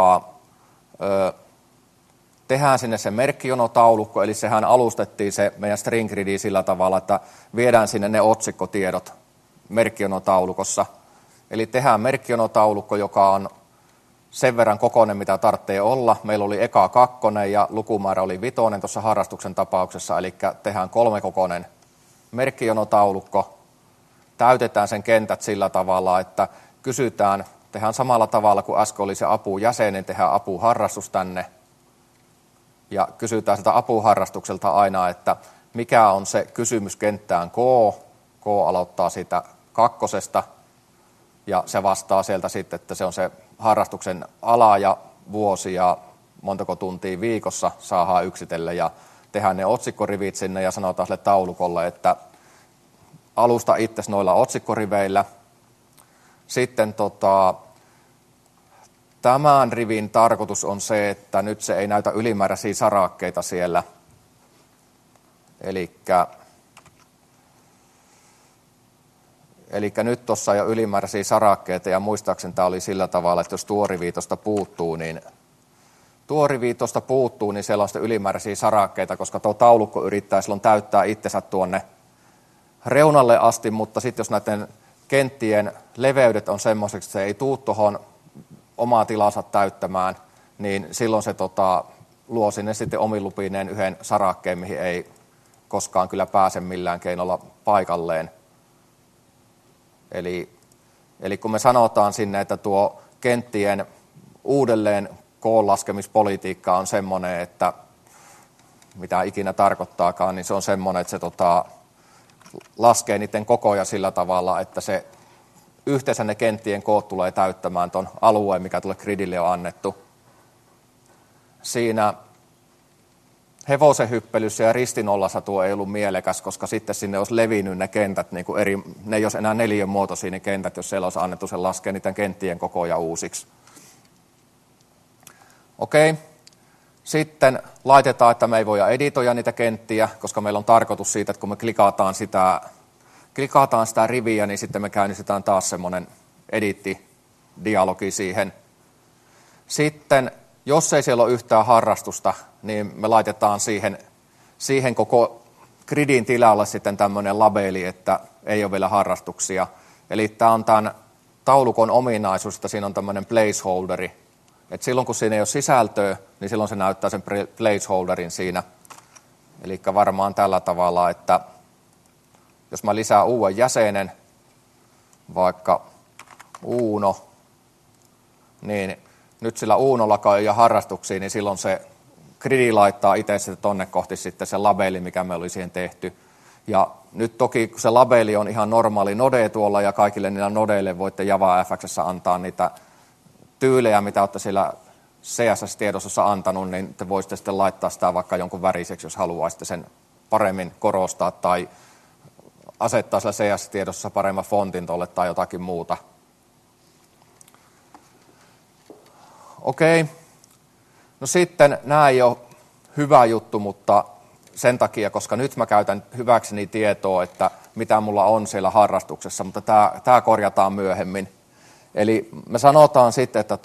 tehdään sinne se merkkijonotaulukko, eli sehän alustettiin se meidän string gridi sillä tavalla, että viedään sinne ne otsikkotiedot merkkijonotaulukossa. Eli tehdään merkkijonotaulukko, joka on sen verran kokoinen, mitä tarvitsee olla. Meillä oli eka 2 ja lukumäärä oli 5 tuossa harrastuksen tapauksessa, eli tehdään 3-kokoinen merkkijonotaulukko. Täytetään sen kentät sillä tavalla, että tehdään samalla tavalla kuin äsken oli se apujäsen, niin tehdään apuharrastus tänne. Ja kysytään sitä apuharrastukselta aina, että mikä on se kysymys kenttään K. K aloittaa siitä 2. ja se vastaa sieltä sitten, että se on se harrastuksen ala ja vuosi ja montako tuntia viikossa saadaan yksitellä ja tehdään ne otsikkorivit sinne ja sanotaan sille taulukolle, että alusta itsesi noilla otsikkoriveillä. Sitten tämän rivin tarkoitus on se, että nyt se ei näytä ylimääräisiä sarakkeita siellä. Eli nyt tuossa on jo ylimääräisiä sarakkeita ja muistaakseni tämä oli sillä tavalla, että jos tuo rivi tuosta puuttuu, niin siellä on sitten ylimääräisiä sarakkeita, koska tuo taulukko yrittää silloin täyttää itsensä tuonne reunalle asti, mutta sitten jos näiden kenttien leveydet on semmoiseksi, että se ei tule tuohon omaa tilansa täyttämään, niin silloin se luo sinne sitten omilupineen yhden sarakkeen, mihin ei koskaan kyllä pääse millään keinolla paikalleen. Eli kun me sanotaan sinne, että tuo kenttien uudelleen koonlaskemispolitiikka on semmoinen, että mitä ikinä tarkoittaakaan, niin se on semmoinen, että se laskee niiden kokoja sillä tavalla, että se yhteensä ne kenttien koot tulee täyttämään tuon alueen, mikä tuolle gridille on annettu. Siinä hevosen hyppelyssä ja ristinollassa tuo ei ollut mielekäs, koska sitten sinne olisi levinnyt ne kentät, niin kuin ne ei olisi enää neliön muotoisia ne kentät, jos siellä olisi annettu sen laskea niiden kenttien kokoja uusiksi. Okei. Sitten laitetaan, että me ei voida editoida niitä kenttiä, koska meillä on tarkoitus siitä, että kun me klikataan sitä riviä, niin sitten me käynnistetään taas semmoinen editti-dialogi siihen. Sitten, jos ei siellä ole yhtään harrastusta, niin me laitetaan siihen koko gridin tilalle sitten tämmöinen labeli, että ei ole vielä harrastuksia. Eli tämä on tämän taulukon ominaisuus, että siinä on tämmöinen placeholderi. Et silloin kun siinä ei ole sisältöä, niin silloin se näyttää sen placeholderin siinä. Eli varmaan tällä tavalla, että jos mä lisään uuden jäsenen, vaikka Uuno, niin nyt sillä Uunollakaan ei ole harrastuksia, niin silloin se gridi laittaa itse sitten tonne kohti sitten se labeli, mikä me oli siihen tehty. Ja nyt toki, kun se labeli on ihan normaali node tuolla, ja kaikille niillä nodeille voitte JavaFX:ssä antaa niitä tyylejä, mitä olette siellä CSS-tiedostossa antanut, niin te voisitte sitten laittaa sitä vaikka jonkun väriseksi, jos haluaisitte sen paremmin korostaa, tai asettaa siellä CSS-tiedostossa paremman fontin tuolle tai jotakin muuta. Okei. No sitten nämä ei ole hyvä juttu, mutta sen takia, koska nyt mä käytän hyväkseni tietoa, että mitä mulla on siellä harrastuksessa, mutta tämä korjataan myöhemmin. Eli me sanotaan sitten, että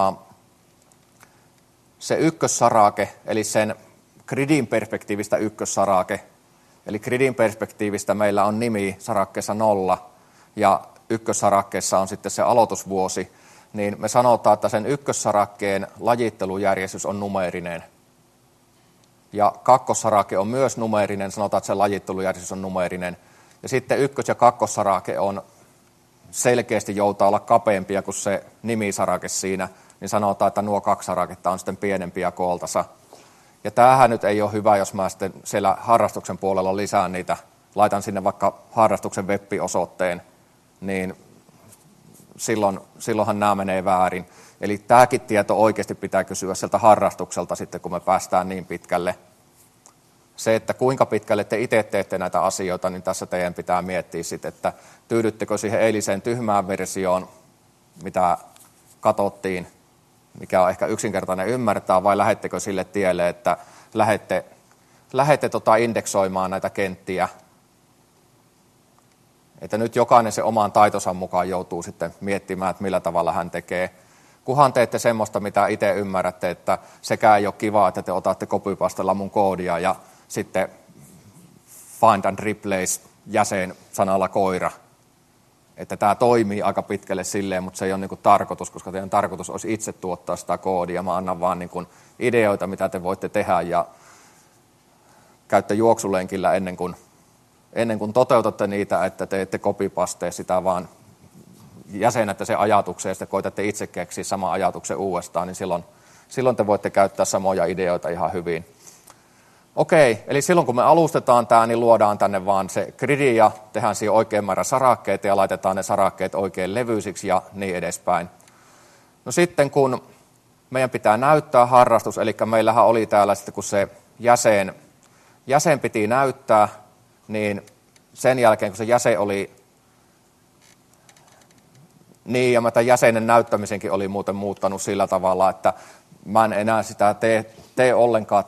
se ykkössarake, eli sen gridin perspektiivistä ykkössarake, eli gridin perspektiivistä meillä on nimi sarakkeessa 0, ja ykkössarakkeessa on sitten se aloitusvuosi, niin me sanotaan, että sen ykkössarakkeen lajittelujärjestys on numeerinen. Ja kakkossarake on myös numeerinen, sanotaan, että se lajittelujärjestys on numeerinen. Ja sitten ykkös- ja kakkossarake on selkeästi joutaa olla kapeampia kuin se nimisarake siinä, niin sanotaan, että nuo 2 saraketta on sitten pienempiä kooltansa. Ja tämähän nyt ei ole hyvä, jos mä sitten siellä harrastuksen puolella lisään niitä, laitan sinne vaikka harrastuksen web-osoitteen, niin silloinhan nämä menee väärin. Eli tämäkin tieto oikeasti pitää kysyä sieltä harrastukselta sitten, kun me päästään niin pitkälle. Se, että kuinka pitkälle te itse teette näitä asioita, niin tässä teidän pitää miettiä sitten, että tyydyttekö siihen eiliseen tyhmään versioon, mitä katsottiin, mikä on ehkä yksinkertainen ymmärtää, vai lähettekö sille tielle, että lähette indeksoimaan näitä kenttiä. Että nyt jokainen sen oman taitonsa mukaan joutuu sitten miettimään, että millä tavalla hän tekee. Kunhan teette semmoista, mitä itse ymmärrätte, että sekään ei ole kiva, että te otatte copypastella mun koodia ja sitten find and replace jäsen sanalla koira. Että tämä toimii aika pitkälle silleen, mutta se ei ole niin kuin tarkoitus, koska teidän tarkoitus olisi itse tuottaa sitä koodia. Mä annan vaan niin kuin ideoita, mitä te voitte tehdä ja käytte juoksulenkillä ennen kuin toteutatte niitä, että te ette copypastea sitä, vaan jäsenätte sen ajatuksen ja sitten koitatte itse keksiä saman ajatuksen uudestaan, niin silloin te voitte käyttää samoja ideoita ihan hyvin. Okei, eli silloin kun me alustetaan tämä, niin luodaan tänne vaan se gridi ja tehdään siihen oikein määrä sarakkeita ja laitetaan ne sarakkeet oikein levyisiksi ja niin edespäin. No sitten kun meidän pitää näyttää harrastus, eli meillähän oli täällä sitten kun se jäsen piti näyttää, niin sen jälkeen kun se jäsen oli niin, ja mä tämän jäsenen näyttämisenkin oli muuten muuttanut sillä tavalla, että mä en enää sitä tee ollenkaan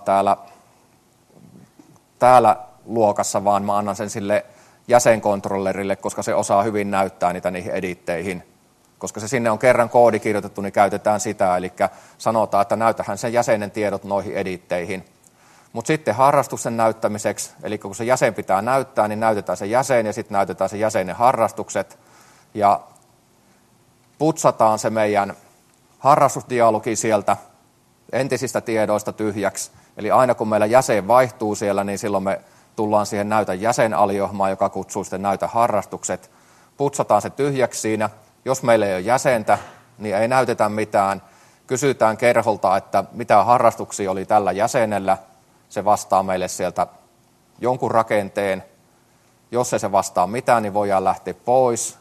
täällä luokassa, vaan mä annan sen sille jäsenkontrollerille, koska se osaa hyvin näyttää niitä niihin editteihin. Koska se sinne on kerran koodi kirjoitettu, niin käytetään sitä, eli sanotaan, että näytähän sen jäsenen tiedot noihin editteihin. Mutta sitten harrastuksen näyttämiseksi, eli kun se jäsen pitää näyttää, niin näytetään se jäsen ja sitten näytetään se jäsenen harrastukset. Ja putsataan se meidän harrastusdialogi sieltä entisistä tiedoista tyhjäksi. Eli aina kun meillä jäsen vaihtuu siellä, niin silloin me tullaan siihen näytä jäsenaliohmaan, joka kutsuu sitten näytä harrastukset. Putsataan se tyhjäksi siinä. Jos meillä ei ole jäsentä, niin ei näytetä mitään. Kysytään kerholta, että mitä harrastuksia oli tällä jäsenellä. Se vastaa meille sieltä jonkun rakenteen. Jos ei se vastaa mitään, niin voidaan lähteä pois.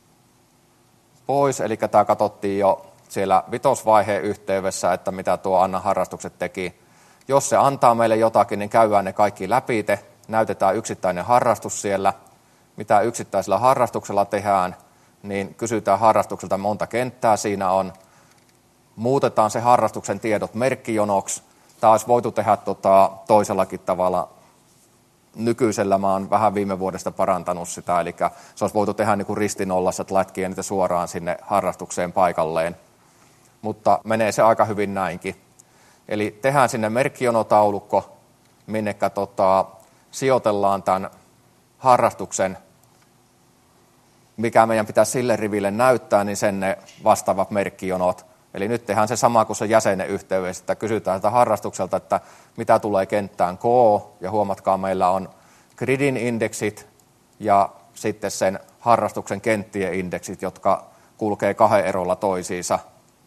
Eli tämä katsottiin jo siellä vitosvaiheen yhteydessä, että mitä tuo Anna harrastukset teki. Jos se antaa meille jotakin, niin käydään ne kaikki läpi, näytetään yksittäinen harrastus siellä. Mitä yksittäisellä harrastuksella tehdään, niin kysytään harrastukselta monta kenttää siinä on. Muutetaan se harrastuksen tiedot merkkijonoksi. Tämä olisi voitu tehdä toisellakin tavalla. Nykyisellä mä oon vähän viime vuodesta parantanut sitä, eli se olisi voitu tehdä niin kuin ristinollassa, että lätkii niitä suoraan sinne harrastukseen paikalleen. Mutta menee se aika hyvin näinkin. Eli tehdään sinne merkkijonotaulukko, minnekä sijoitellaan tämän harrastuksen, mikä meidän pitää sille riville näyttää, niin sen ne vastaavat merkkijonot. Eli nyt tehdään se sama kuin se jäsenen yhteydessä, että kysytään sitä harrastukselta, että mitä tulee kenttään K, ja huomatkaa, meillä on gridin indeksit ja sitten sen harrastuksen kenttien indeksit, jotka kulkee 2 erolla toisiinsa.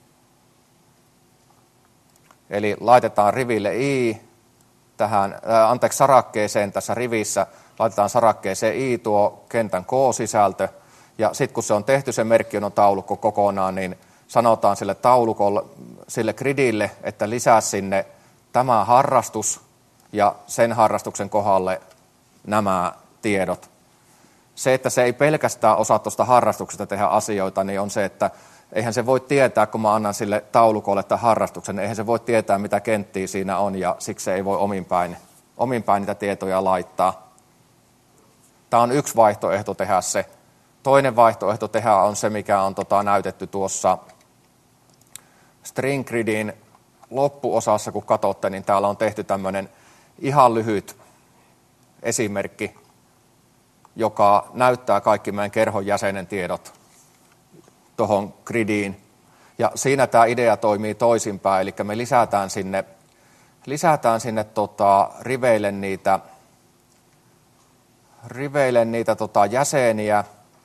Eli laitetaan riville I, sarakkeeseen tässä rivissä, laitetaan sarakkeeseen I tuo kentän K-sisältö, ja sitten kun se on tehty se merkkijonotaulukko kokonaan, niin sanotaan sille taulukolle, sille gridille, että lisää sinne tämä harrastus ja sen harrastuksen kohdalle nämä tiedot. Se, että se ei pelkästään osaa tuosta harrastuksesta tehdä asioita, niin on se, että eihän se voi tietää, kun mä annan sille taulukolle tämän harrastuksen, eihän se voi tietää, mitä kenttiä siinä on, ja siksi se ei voi omin päin niitä tietoja laittaa. Tämä on yksi vaihtoehto tehdä se. Toinen vaihtoehto tehdä on se, mikä on näytetty tuossa string gridin loppuosassa, kun katsotte, niin täällä on tehty tämmöinen ihan lyhyt esimerkki, joka näyttää kaikki meidän kerhon jäsenen tiedot tuohon gridiin. Ja siinä tämä idea toimii toisinpäin, eli me lisätään sinne riveille niitä jäseniä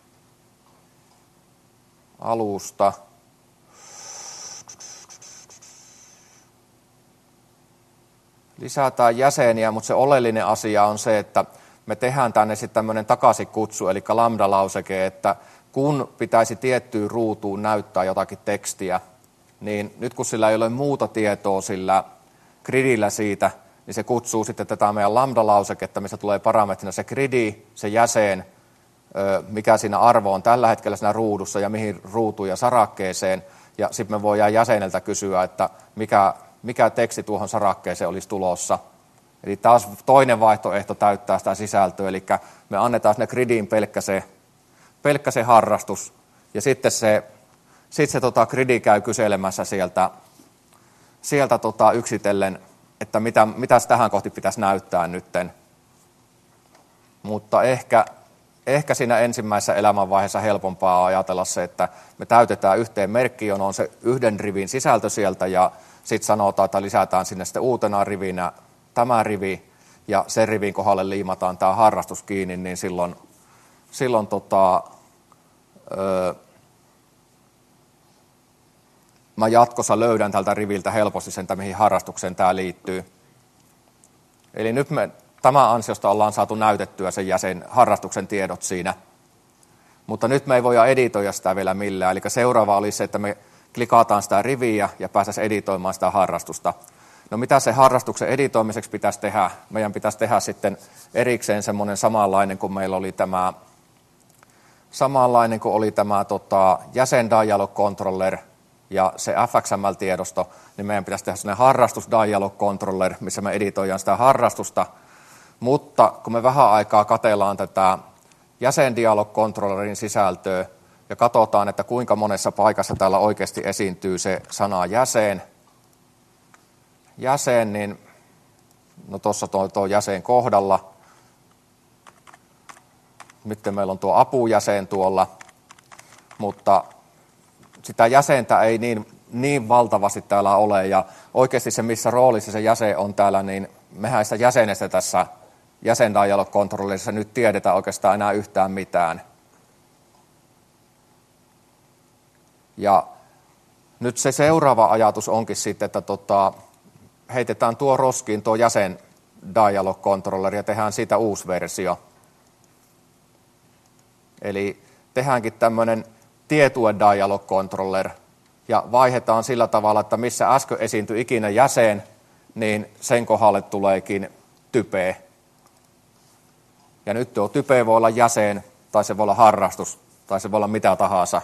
alusta. Lisätään jäseniä, mutta se oleellinen asia on se, että me tehdään tänne sitten tämmöinen takaisikutsu, eli lambda-lauseke, että kun pitäisi tiettyyn ruutuun näyttää jotakin tekstiä, niin nyt kun sillä ei ole muuta tietoa sillä gridillä siitä, niin se kutsuu sitten tätä meidän lambda-lauseketta, missä tulee parametrina se gridi, se jäsen, mikä siinä arvo on tällä hetkellä siinä ruudussa ja mihin ruutuun ja sarakkeeseen. Ja sitten me voidaan jäseneltä kysyä, että mikä teksti tuohon sarakkeeseen olisi tulossa. Eli taas toinen vaihtoehto täyttää sitä sisältöä, eli me annetaan sinne gridiin pelkkä se harrastus, ja sitten se gridi käy kyselemässä sieltä yksitellen, että mitä tähän kohti pitäisi näyttää nytten. Mutta ehkä siinä ensimmäisessä elämänvaiheessa helpompaa ajatella se, että me täytetään yhteen merkkiin, on se yhden rivin sisältö sieltä, ja sitten sanotaan, että lisätään sinne sitten uutena rivinä tämä rivi, ja sen rivin kohdalle liimataan tämä harrastus kiinni, niin silloin mä jatkossa löydän tältä riviltä helposti sen, mihin harrastukseen tämä liittyy. Eli nyt me tämän ansiosta ollaan saatu näytettyä sen harrastuksen tiedot siinä. Mutta nyt me ei voida editoida sitä vielä millään. Eli seuraava olisi se, että me klikataan sitä riviä ja päästäisiin editoimaan sitä harrastusta. No mitä se harrastuksen editoimiseksi pitäisi tehdä? Meidän pitäisi tehdä sitten erikseen semmoinen samanlainen kuin meillä oli tämä jäsen dialog controller ja se FXML-tiedosto, niin meidän pitäisi tehdä sellainen harrastus dialog controller, missä me editoidaan sitä harrastusta. Mutta kun me vähän aikaa katsellaan tätä jäsen dialog controllerin sisältöä ja katsotaan, että kuinka monessa paikassa täällä oikeasti esiintyy se sana jäsen, niin no tuossa tuo jäsen kohdalla. Nyt meillä on tuo apujäsen tuolla, mutta sitä jäsentä ei niin valtavasti täällä ole, ja oikeasti se, missä roolissa se jäsen on täällä, niin mehän ei sitä jäsenestä tässä jäsen dialog controllerissa nyt tiedetä oikeastaan enää yhtään mitään. Ja nyt se seuraava ajatus onkin sitten, että heitetään tuo roskiin tuo jäsen dialog controller ja tehdään siitä uusi versio. Eli tehdäänkin tämmöinen tietue dialog controller ja vaihdetaan sillä tavalla, että missä äsken esiintyi ikinä jäsen, niin sen kohdalle tuleekin type. Ja nyt tuo type voi olla jäsen, tai se voi olla harrastus, tai se voi olla mitä tahansa.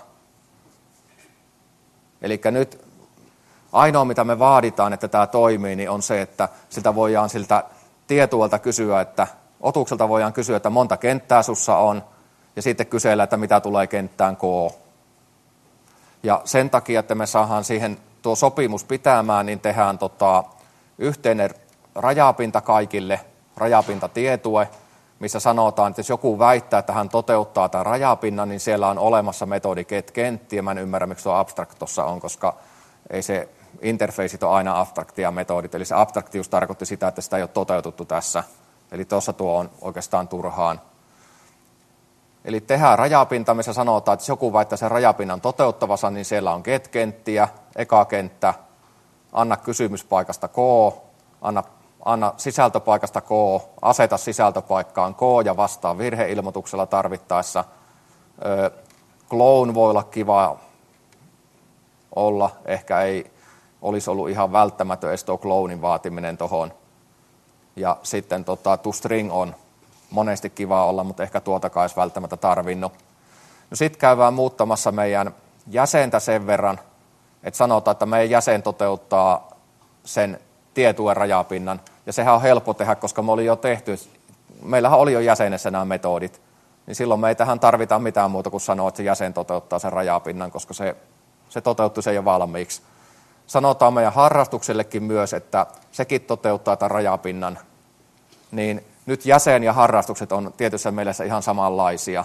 Eli nyt ainoa, mitä me vaaditaan, että tämä toimii, niin on se, että siltä tietuelta kysyä, että otukselta voidaan kysyä, että monta kenttää sussa on, ja sitten kysellä, että mitä tulee kenttään K. Ja sen takia, että me saadaan siihen tuo sopimus pitämään, niin tehdään yhteinen rajapinta kaikille, rajapintatietue, missä sanotaan, että jos joku väittää, että hän toteuttaa tämän rajapinnan, niin siellä on olemassa metodi get-kenttiä. Mä en ymmärrä, miksi tuo abstract tuossa on, koska ei se interfaceit ole aina abstraktia metodit. Eli se abstraktius tarkoitti sitä, että sitä ei ole toteutettu tässä. Eli tuossa tuo on oikeastaan turhaan. Eli tehdään rajapinta, missä sanotaan, että jos joku väittää sen rajapinnan toteuttavansa, niin siellä on get-kenttiä, eka kenttä, anna kysymyspaikasta K, anna sisältöpaikasta K, aseta sisältöpaikkaan K ja vastaa virheilmoituksella tarvittaessa. Clone voi olla kiva olla, ehkä ei olisi ollut ihan välttämätön edes tuo clonein vaatiminen tuohon. Ja sitten toString on monesti kiva olla, mutta ehkä tuotakaan olisi välttämättä tarvinnut. No sitten käydään muuttamassa meidän jäsentä sen verran, että sanotaan, että meidän jäsen toteuttaa sen tietuen rajapinnan. Ja sehän on helppo tehdä, koska meillähän oli jo jäsenessä nämä metodit. Niin silloin me ei tähän tarvita mitään muuta kuin sanoa, että se jäsen toteuttaa sen rajapinnan, koska se toteutti sen jo valmiiksi. Sanotaan meidän harrastuksellekin myös, että sekin toteuttaa tämän rajapinnan. Niin nyt jäsen ja harrastukset on tietyssä mielessä ihan samanlaisia.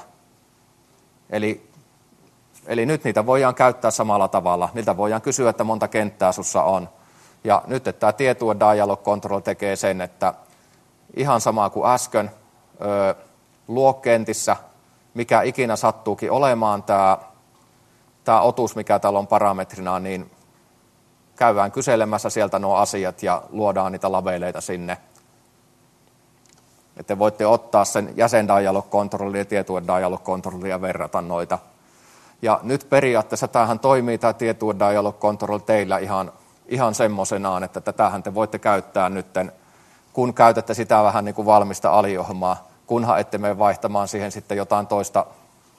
Eli nyt niitä voidaan käyttää samalla tavalla. Niiltä voidaan kysyä, että monta kenttää sussa on. Ja nyt että tämä tietue dialog control tekee sen, että ihan sama kuin äsken luokkentissä, mikä ikinä sattuukin olemaan tämä otus, mikä täällä on parametrina, niin käydään kyselemässä sieltä nuo asiat ja luodaan niitä labeleita sinne. Että voitte ottaa sen jäsendialog-kontrollin ja tietue-dialog-kontrollin ja verrata noita. Ja nyt periaatteessa tämähän toimii, tämä tietue-dialog-kontrolli teillä ihan semmoisenaan, että tätähän te voitte käyttää nytten, kun käytätte sitä vähän niin kuin valmista aliohjelmaa, kunhan ette mene vaihtamaan siihen sitten jotain toista,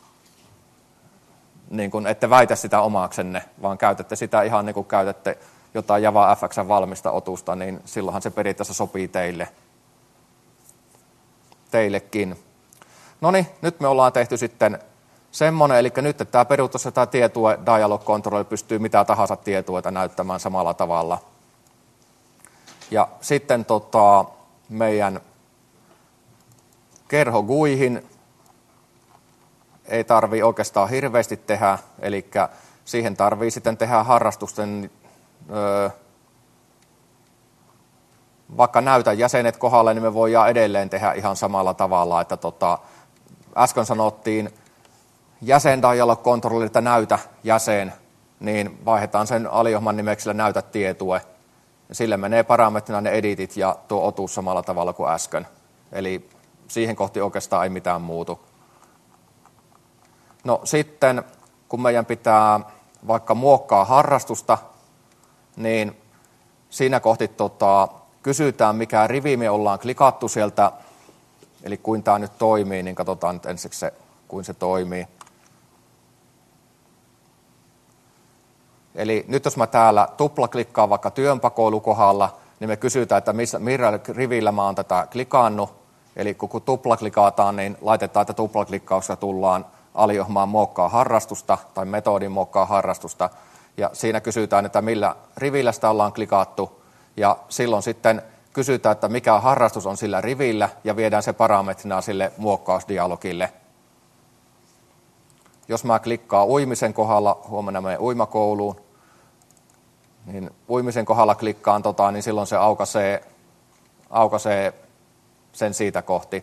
niin kuin ette väitä sitä omaksenne, vaan käytätte sitä ihan niin kuin käytätte jotain JavaFX:n valmista otusta, niin silloinhan se periaatteessa sopii teillekin. No niin, nyt me ollaan tehty sitten semmoinen, eli nyt tämä periaatteessa tämä tietue dialog controller pystyy mitä tahansa tietueita näyttämään samalla tavalla. Ja sitten meidän kerho GUIhin ei tarvitse oikeastaan hirveästi tehdä, eli siihen tarvii sitten tehdä harrastusten, vaikka näytä jäsenet kohdalle, niin me voidaan edelleen tehdä ihan samalla tavalla, että äsken sanottiin jäsendialog-kontrollilta näytä jäsen, niin vaihdetaan sen aliohjelman nimeksi näytä tietue. Ja sille menee parametrina ne editit ja tuo otuus samalla tavalla kuin äsken. Eli siihen kohti oikeastaan ei mitään muutu. No sitten, kun meidän pitää vaikka muokkaa harrastusta, niin siinä kohti kysytään, mikä rivi me ollaan klikattu sieltä, eli kuin tämä nyt toimii, niin katsotaan nyt ensiksi se, kuin se toimii. Eli nyt jos mä täällä tuplaklikkaan vaikka työnpakoilu kohdalla, niin me kysytään, että millä rivillä mä oon tätä klikannut. Eli kun tuplaklikataan, niin laitetaan, että tuplaklikkauksessa tullaan aliohjelmaan muokkaa harrastusta tai metodin muokkaa harrastusta. Ja siinä kysytään, että millä rivillä sitä ollaan klikattu. Ja silloin sitten kysytään, että mikä harrastus on sillä rivillä ja viedään se parametrina sille muokkausdialogille. Jos mä klikkaan uimisen kohdalla, huomenna menen uimakouluun, niin uimisen kohdalla klikkaan niin silloin se aukaisee sen siitä kohti.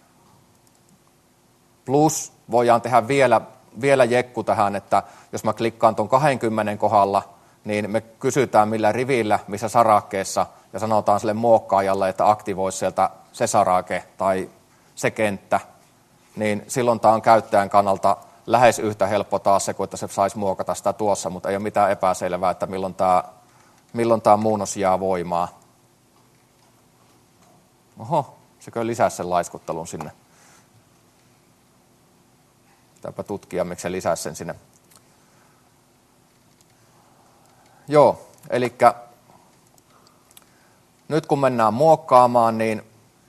Plus voidaan tehdä vielä jekku tähän, että jos mä klikkaan tuon 20 kohdalla, niin me kysytään millä rivillä, missä sarakkeessa, ja sanotaan sille muokkaajalle, että aktivoisi sieltä se sarake tai se kenttä, niin silloin tämä on käyttäjän kannalta lähes yhtä helppo taas se, kuin että se saisi muokata sitä tuossa, mutta ei ole mitään epäselvää, että milloin tämä muunnos jää voimaan. Oho, sekö lisäsi sen laiskuttelun sinne? Pitääpä tutkia, miksi se lisäsi sen sinne. Joo, eli nyt kun mennään muokkaamaan, niin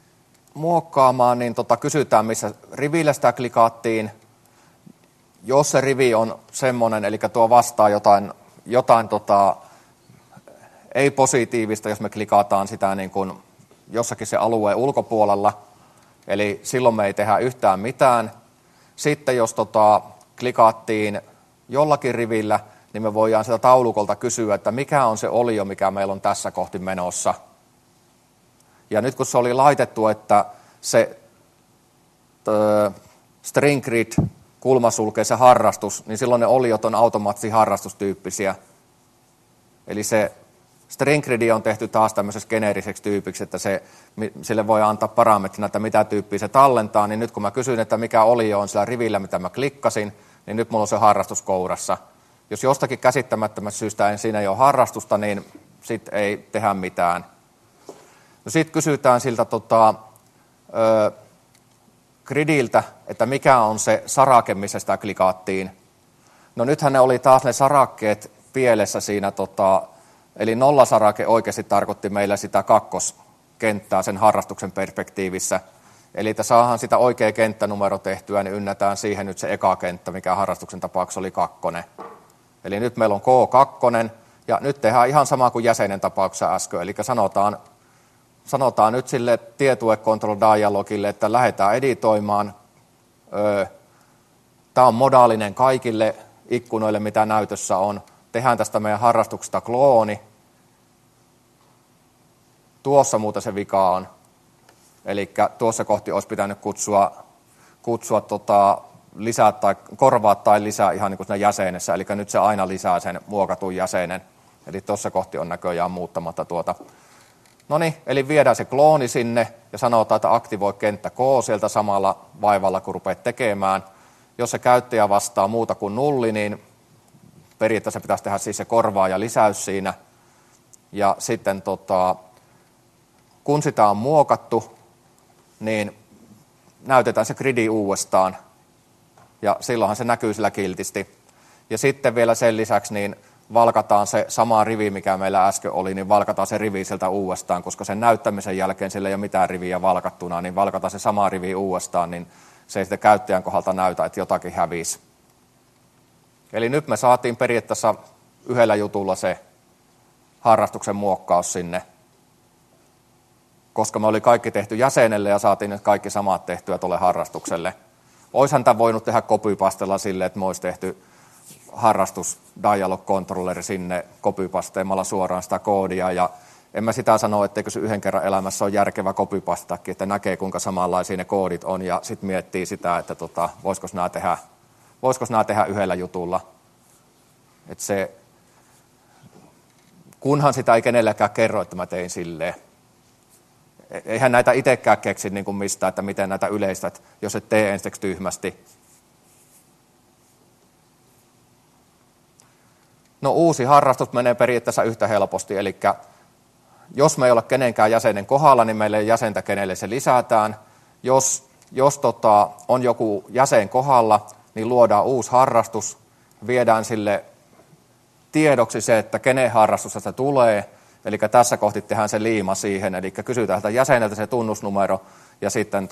kysytään, missä rivillä sitä klikattiin. Jos se rivi on semmoinen, eli tuo vastaa jotain ei-positiivista, jos me klikataan sitä niin kuin jossakin se alueen ulkopuolella, eli silloin me ei tehdä yhtään mitään. Sitten jos klikattiin jollakin rivillä, niin me voidaan sitä taulukolta kysyä, että mikä on se olio, mikä meillä on tässä kohti menossa. Ja nyt kun se oli laitettu, että se string grid kulma sulkee se harrastus, niin silloin ne oliot on automaattisesti harrastustyyppisiä. Eli se string grid on tehty taas tämmöiseksi geneeriseksi tyypiksi, että sille voi antaa parametrina, että mitä tyyppiä se tallentaa, niin nyt kun mä kysyn, että mikä olio on sillä rivillä, mitä mä klikkasin, niin nyt mulla on se harrastus kourassa. Jos jostakin käsittämättömästä syystä siinä ei ole harrastusta, niin sitten ei tehdä mitään. No sitten kysytään siltä gridiltä, että mikä on se sarake, missä sitä klikattiin. No nythän ne oli taas ne sarakkeet pielessä siinä, eli nollasarake oikeasti tarkoitti meillä sitä kakkoskenttää sen harrastuksen perspektiivissä. Eli että saadaan sitä oikea kenttänumero tehtyä, niin ynnätään siihen nyt se eka kenttä, mikä harrastuksen tapauksessa oli 2. Eli nyt meillä on K2, ja nyt tehdään ihan sama kuin jäsenen tapauksessa äsken. Eli sanotaan nyt sille tietue control dialogille, että lähdetään editoimaan. Tämä on modaalinen kaikille ikkunoille, mitä näytössä on. Tehdään tästä meidän harrastuksesta klooni. Tuossa muuta se vika on. Eli tuossa kohti olisi pitänyt kutsua lisää tai korvaa tai lisää ihan niin kuin siinä jäsenessä. Eli nyt se aina lisää sen muokatun jäsenen. Eli tuossa kohti on näköjään muuttamatta No niin, eli viedään se klooni sinne ja sanotaan, että aktivoi kenttä K sieltä samalla vaivalla, kun rupeat tekemään. Jos se käyttäjä vastaa muuta kuin 0, niin periaatteessa pitäisi tehdä siis se korvaa ja lisäys siinä. Ja sitten kun sitä on muokattu, niin näytetään se gridi uudestaan. Ja silloinhan se näkyy sillä kiltisti. Ja sitten vielä sen lisäksi niin valkataan se sama rivi, mikä meillä äsken oli, niin valkataan se rivi sieltä uudestaan, koska sen näyttämisen jälkeen sillä ei ole mitään riviä valkattuna, niin valkataan se sama rivi uudestaan, niin se ei sitten käyttäjän kohdalta näytä, että jotakin hävisi. Eli nyt me saatiin periaatteessa yhdellä jutulla se harrastuksen muokkaus sinne, koska me oli kaikki tehty jäsenelle ja saatiin nyt kaikki samat tehtyä tuolle harrastukselle. Oishan tämä voinut tehdä copypastella silleen, että me olisi tehty harrastus dialog controller sinne copypasteemalla suoraan sitä koodia, ja en mä sitä sano, etteikö se yhden kerran elämässä on järkevä copypastatakin, että näkee kuinka samanlaisia ne koodit on ja sitten miettii sitä, että voisiko nämä tehdä yhdellä jutulla. Että se, kunhan sitä ei kenellekään kerro, että mä tein silleen. Eihän näitä itsekään keksi niin kuin mistään, että miten näitä yleistät, jos et tee ensiksi tyhmästi. No uusi harrastus menee periaatteessa yhtä helposti, eli jos me ei ole kenenkään jäsenen kohdalla, niin meille ei jäsentä, kenelle se lisätään. Jos on joku jäsen kohdalla, niin luodaan uusi harrastus, viedään sille tiedoksi se, että kenen harrastusta se tulee, eli tässä kohti tehdään se liima siihen, eli kysytään tältä jäseneltä se tunnusnumero, ja sitten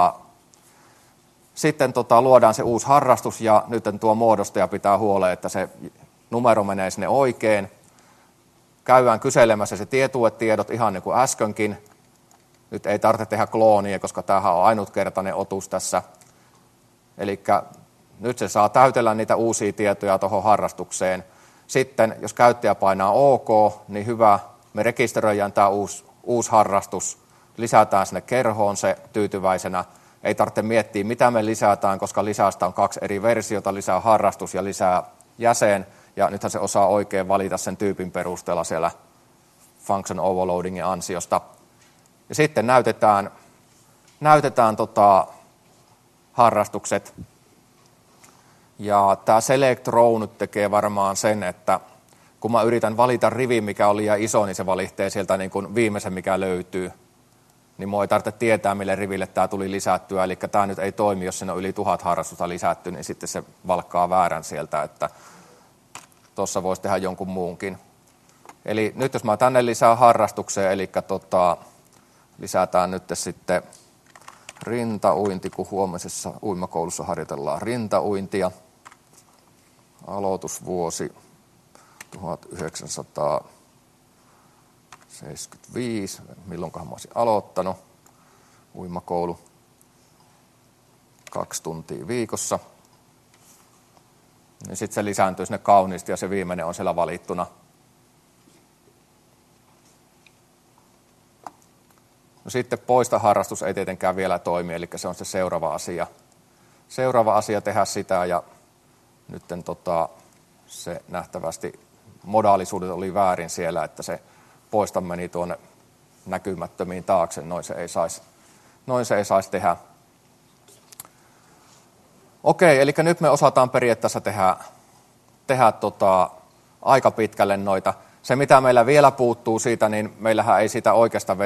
luodaan se uusi harrastus, ja nyt tuo muodostaja pitää huolen, että se numero menee sinne oikein. Käydään kyselemässä se tietuetiedot ihan niin kuin äskenkin. Nyt ei tarvitse tehdä kloonia, koska tämähän on ainutkertainen otus tässä. Eli nyt se saa täytellä niitä uusia tietoja tuohon harrastukseen. Sitten, jos käyttäjä painaa OK, niin hyvä, me rekisteröidään tämä uusi harrastus, lisätään sinne kerhoon se tyytyväisenä. Ei tarvitse miettiä, mitä me lisätään, koska lisästä on 2 eri versiota, lisää harrastus ja lisää jäsen. Ja nythän se osaa oikein valita sen tyypin perusteella siellä function overloadingin ansiosta. Ja sitten näytetään harrastukset. Ja tämä select row nyt tekee varmaan sen, että kun mä yritän valita rivin, mikä on liian iso, niin se valitsee sieltä niin kuin viimeisen, mikä löytyy. Niin mua ei tarvitse tietää, mille riville tämä tuli lisättyä. Eli tämä nyt ei toimi, jos siinä on yli 1000 harrastusta lisätty, niin sitten se valkkaa väärän sieltä, että tuossa voisi tehdä jonkun muunkin. Eli nyt jos mä tänne lisään harrastukseen, eli lisätään nyt sitten rintauinti, kun huomisessa uimakoulussa harjoitellaan rintauintia. Aloitusvuosi 1975, milloinkohan mä olisin aloittanut uimakoulu 2 tuntia viikossa. Niin sitten se lisääntyy sinne kauniisti ja se viimeinen on siellä valittuna. No sitten poista harrastus ei tietenkään vielä toimi, eli se on se seuraava asia. Seuraava asia tehdä sitä ja nyt se nähtävästi modaalisuudet oli väärin siellä, että se poista meni tuonne näkymättömiin taakse, noin se ei saisi tehdä. Okei, eli nyt me osataan periaatteessa tehdä aika pitkälle noita. Se, mitä meillä vielä puuttuu siitä, niin meillähän ei siitä oikeasta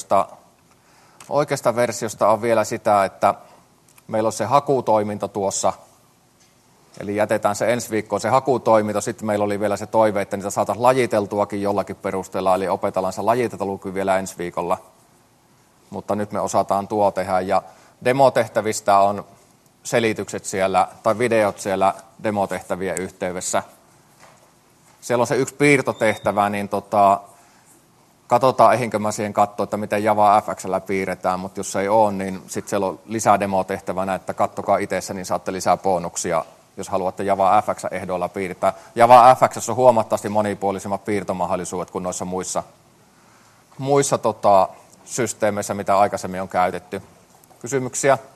versiosta on vielä sitä, että meillä on se hakutoiminto tuossa. Eli jätetään se ensi viikkoon se hakutoiminto. Sitten meillä oli vielä se toive, että niitä saataisiin lajiteltuakin jollakin perusteella. Eli opetellaan se lajiteltu vielä ensi viikolla. Mutta nyt me osataan tuo tehdä. Ja demotehtävistä on selitykset siellä, tai videot siellä demotehtävien yhteydessä. Siellä on se yksi piirtotehtävä, niin katsotaan, ehinkö mä siihen katsoa, että miten Java FX:llä piirretään, mutta jos ei ole, niin sitten siellä on lisää demotehtävänä, että kattokaa itse, niin saatte lisää bonuksia, jos haluatte Java FX-ehdoilla piirtää. Java FX on huomattavasti monipuolisemmat piirtomahdollisuudet kuin noissa muissa systeemeissä, mitä aikaisemmin on käytetty. Kysymyksiä?